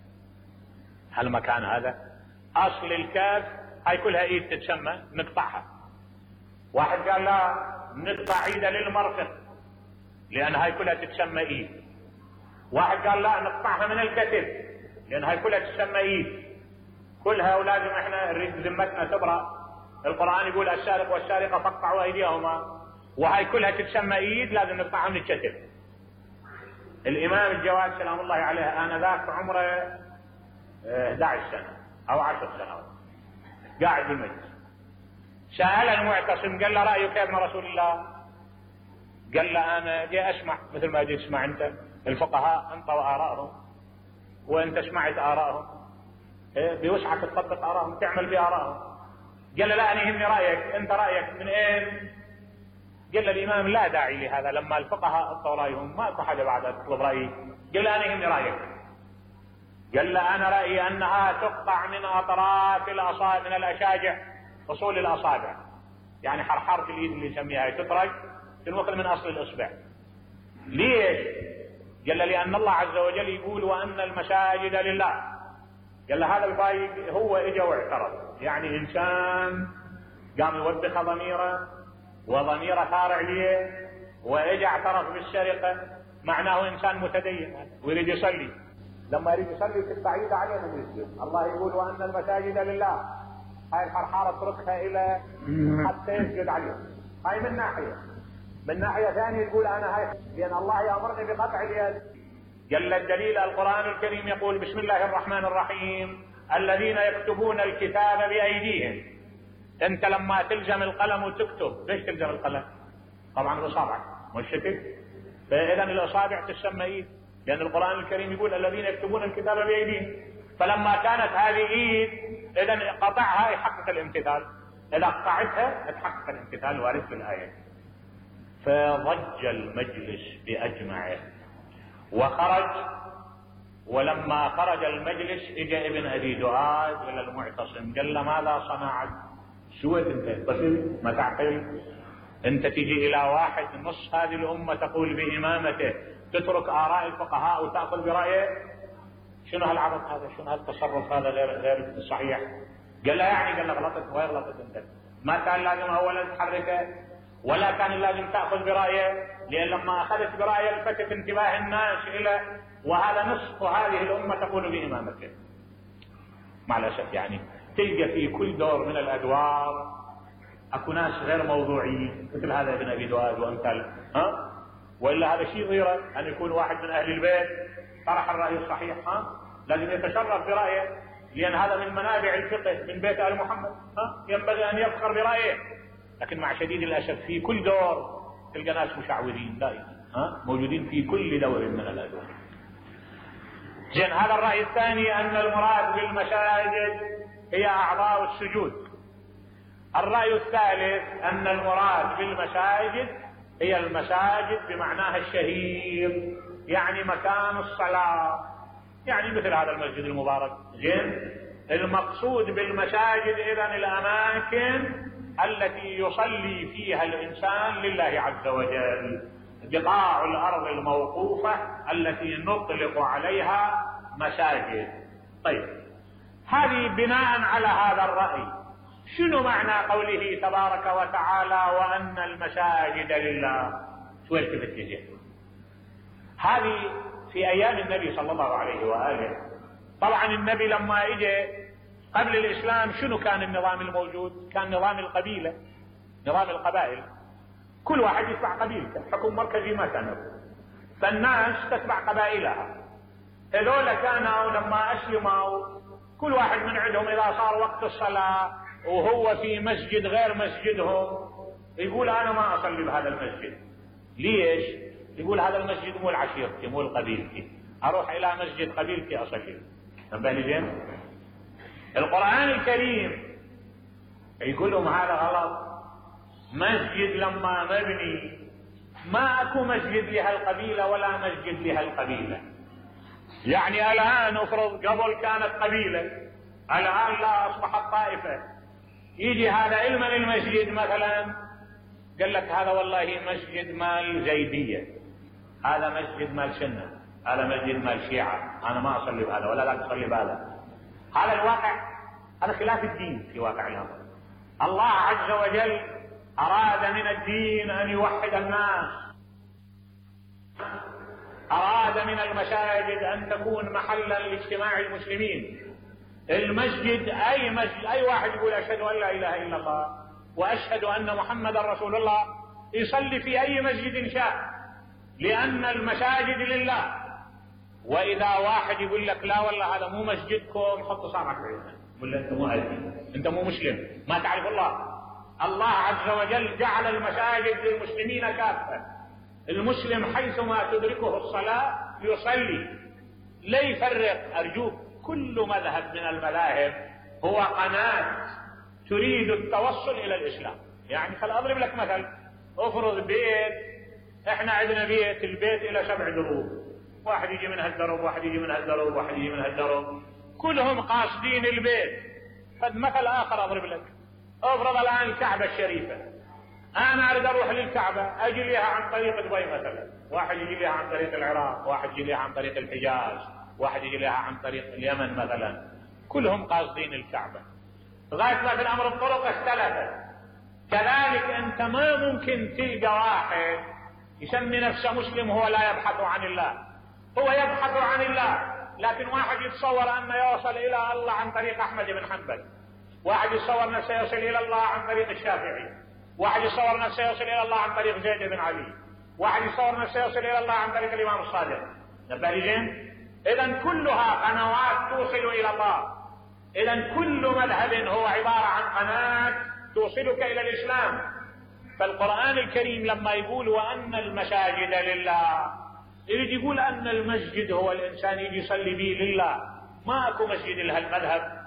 هل مكان هذا اصل الكف هاي كلها ايد تتسمى نقطعها. واحد قال لا نقطع ايده للمرفق لان هاي كلها تتسمى ايد. واحد قال لا نقطعها من الكتف لان هاي كلها تتسمى ايد. كلها ولازم احنا نريد ذمتنا تبرأ. القرآن يقول السارق والسارقة فاقطعوا ايديهما، وهاي كلها تتسمى ايد لازم نقطعها من الكتف. الامام الجواد سلام الله عليه انذاك عمره احد عشر سنة او عشر سنوات قاعد بالمجلس. سأل المعتصم قال له رأيك يا ابن رسول الله؟ قال له انا جاي اسمع مثل ما جيت تسمع انت. الفقهاء انطوا آرائهم وانت سمعت آرائهم، بوسعك تطبق آرائهم تعمل بآرائهم. قال له لا انا يهمني رأيك، انت رأيك من اين؟ قال له الامام لا داعي لهذا، لما الفقهاء اطلعوا رايهم ما اكو حاجه بعد تطلب رايي. قال له انا يهمني رايك. قال له انا رايي انها تقطع من اطراف الاصابع، من الاشاجع، اصول الاصابع. يعني حرحرة اليد اللي يسميها تترك تنوكل من اصل الاصبع. ليش؟ قال لان الله عز وجل يقول وان المساجد لله. قال هذا الباي هو اجى واعترض، يعني انسان قام يوبخ ضميره وضميره ثار عليه واجى اعترف بالسرقه، معناه انسان متدين ويريد يصلي. لما يريد يصلي تبقى بعيده عليه من يسجد. الله يقول وان المساجد لله، هاي الحرحاره اتركها الى حتى يسجد عليها. هاي من ناحيه. من ناحيه ثانيه يقول انا هاي لان الله يامرني بقطع اليد. جل الدليل القران الكريم يقول بسم الله الرحمن الرحيم الذين يكتبون الكتاب بايديهم. انت لما تلزم القلم وتكتب، ليش تلزم القلم؟ طبعا باصابعك مش تكتب. فاذا الاصابع تسمى ايد، لان القران الكريم يقول الذين يكتبون الكتاب بايديهم. فلما كانت هذه ايد اذا قطعها يحقق الامتثال، اذا قطعتها تحقق الامتثال وارد في الايه. فضج المجلس باجمعه وخرج. ولما خرج المجلس اجى ابن ابي دؤاد الى المعتصم قال له ماذا صنعت؟ سويت انت؟ طفل ما تعقل؟ انت تجي الى واحد نص هذه الامه تقول بامامته تترك اراء الفقهاء وتاخذ برايه؟ شنو هالعبث هذا؟ شنو هالتصرف هذا غير غير صحيح؟ قال له يعني قال له غلطت وين غلطت انت؟ ما كان لازم اولا تحركه ولا كان لازم تاخذ برايه، لان لما اخذت برايه لفتت انتباه الناس الى وهذا نصف هذه الامه تقول بامامته. مع الاسف يعني تلقى في كل دور من الادوار اكو ناس غير موضوعيين مثل هذا ابن ابي دؤاد وامثاله، ها؟ والا هذا شيء غيره ان يكون واحد من اهل البيت طرح الراي الصحيح، ها؟ لازم يتشرف برايه، لان هذا من منابع الفقه من بيت ال محمد، ها؟ ينبغي ان يفخر برايه. لكن مع شديد الاسف في كل دور تلقى ناس مشعوذين دائما، ها؟ موجودين في كل دور من الادوار. زين هذا الراي الثاني ان المراد بالمساجد هي اعضاء السجود. الراي الثالث ان المراد بالمساجد هي المساجد بمعناها الشهير، يعني مكان الصلاه، يعني مثل هذا المسجد المبارك. زين المقصود بالمساجد اذا الاماكن التي يصلي فيها الانسان لله عز وجل، بقاع الارض الموقوفه التي نطلق عليها مساجد. طيب هذه بناء على هذا الراي شنو معنى قوله تبارك وتعالى وان المساجد لله؟ شو التفت لي؟ هذه في ايام النبي صلى الله عليه واله. طبعا النبي لما اجى قبل الاسلام شنو كان النظام الموجود؟ كان نظام القبيله، نظام القبائل، كل واحد يتبع قبيلته، حكم مركزي ما كان، فالناس تتبع قبائلها. هذول كانوا لما اسلموا كل واحد من عندهم اذا صار وقت الصلاه وهو في مسجد غير مسجدهم يقول انا ما اصلي بهذا المسجد. ليش؟ يقول هذا المسجد مو العشيرتي مو القبيلتي، اروح الى مسجد قبيلتي اصلي. تنبهني زين؟ القرآن الكريم يقول لهم هذا غلط. مسجد لما مبني ما اكو مسجد لهالقبيلة ولا مسجد لهالقبيلة. يعني الان افرض قبل كانت قبيلة، الان لا اصبحت طائفة، يجي هذا علما المسجد مثلا قال لك هذا والله مسجد مال زيدية، هذا مسجد مال سنة، هذا مسجد مال شيعة، انا ما اصلي بهذا ولا لا تصلي بهذا. هذا الواقع، هذا خلاف الدين في واقع الامر. الله عز وجل اراد من الدين ان يوحد الناس، اراد من المساجد ان تكون محلا لاجتماع المسلمين. المسجد اي مسجد، اي واحد يقول اشهد ان لا اله الا الله واشهد ان محمدا رسول الله يصلي في اي مسجد شاء، لان المساجد لله. واذا واحد يقول لك لا والله هذا مو مسجدكم، حط صابعك بعينك، ولا انت مو اهلي، انت مو مسلم، ما تعرف الله. الله عز وجل جعل المساجد للمسلمين كافة. المسلم حيثما تدركه الصلاة يصلي، لا يفرق. ارجوك كل مذهب من المذاهب هو قناة تريد التوصل الى الاسلام. يعني خل اضرب لك مثل، افرض بيت، احنا عندنا بيت، البيت الى سبع دروب، واحد يجي من هالدرب، واحد يجي من هالدرب، واحد يجي من هالدرب، كلهم قاصدين البيت. فد مثل اخر اضرب لك، افرض الآن الكعبة الشريفة، أنا أريد أروح للكعبة، أجي لها عن طريق دبي مثلا، واحد يجي لها عن طريق العراق، واحد يجي لها عن طريق الحجاز، واحد يجي لها عن طريق اليمن مثلا، كلهم قاصدين الكعبة، لغاية ما في الأمر الطرق اختلفت. كذلك أنت ما ممكن تلقى واحد يسمي نفسه مسلم هو لا يبحث عن الله، هو يبحث عن الله، لكن واحد يتصور أنه يوصل إلى الله عن طريق أحمد بن حنبل، واحد يتصور نفسه يوصل إلى الله عن طريق الشافعي، واحد يتصور نفسه يوصل إلى الله عن طريق زيد بن علي، واحد يتصور نفسه يوصل إلى الله عن طريق الإمام الصادق. نبالي إذن كلها قنوات توصل إلى الله، إذن كل مذهب هو عبارة عن قناة توصلك إلى الإسلام. فالقرآن الكريم لما يقول وأن المساجد لله، يريد يقول أن المسجد هو الإنسان يجي يصلي به لله، ما أكو مسجد لهالمذهب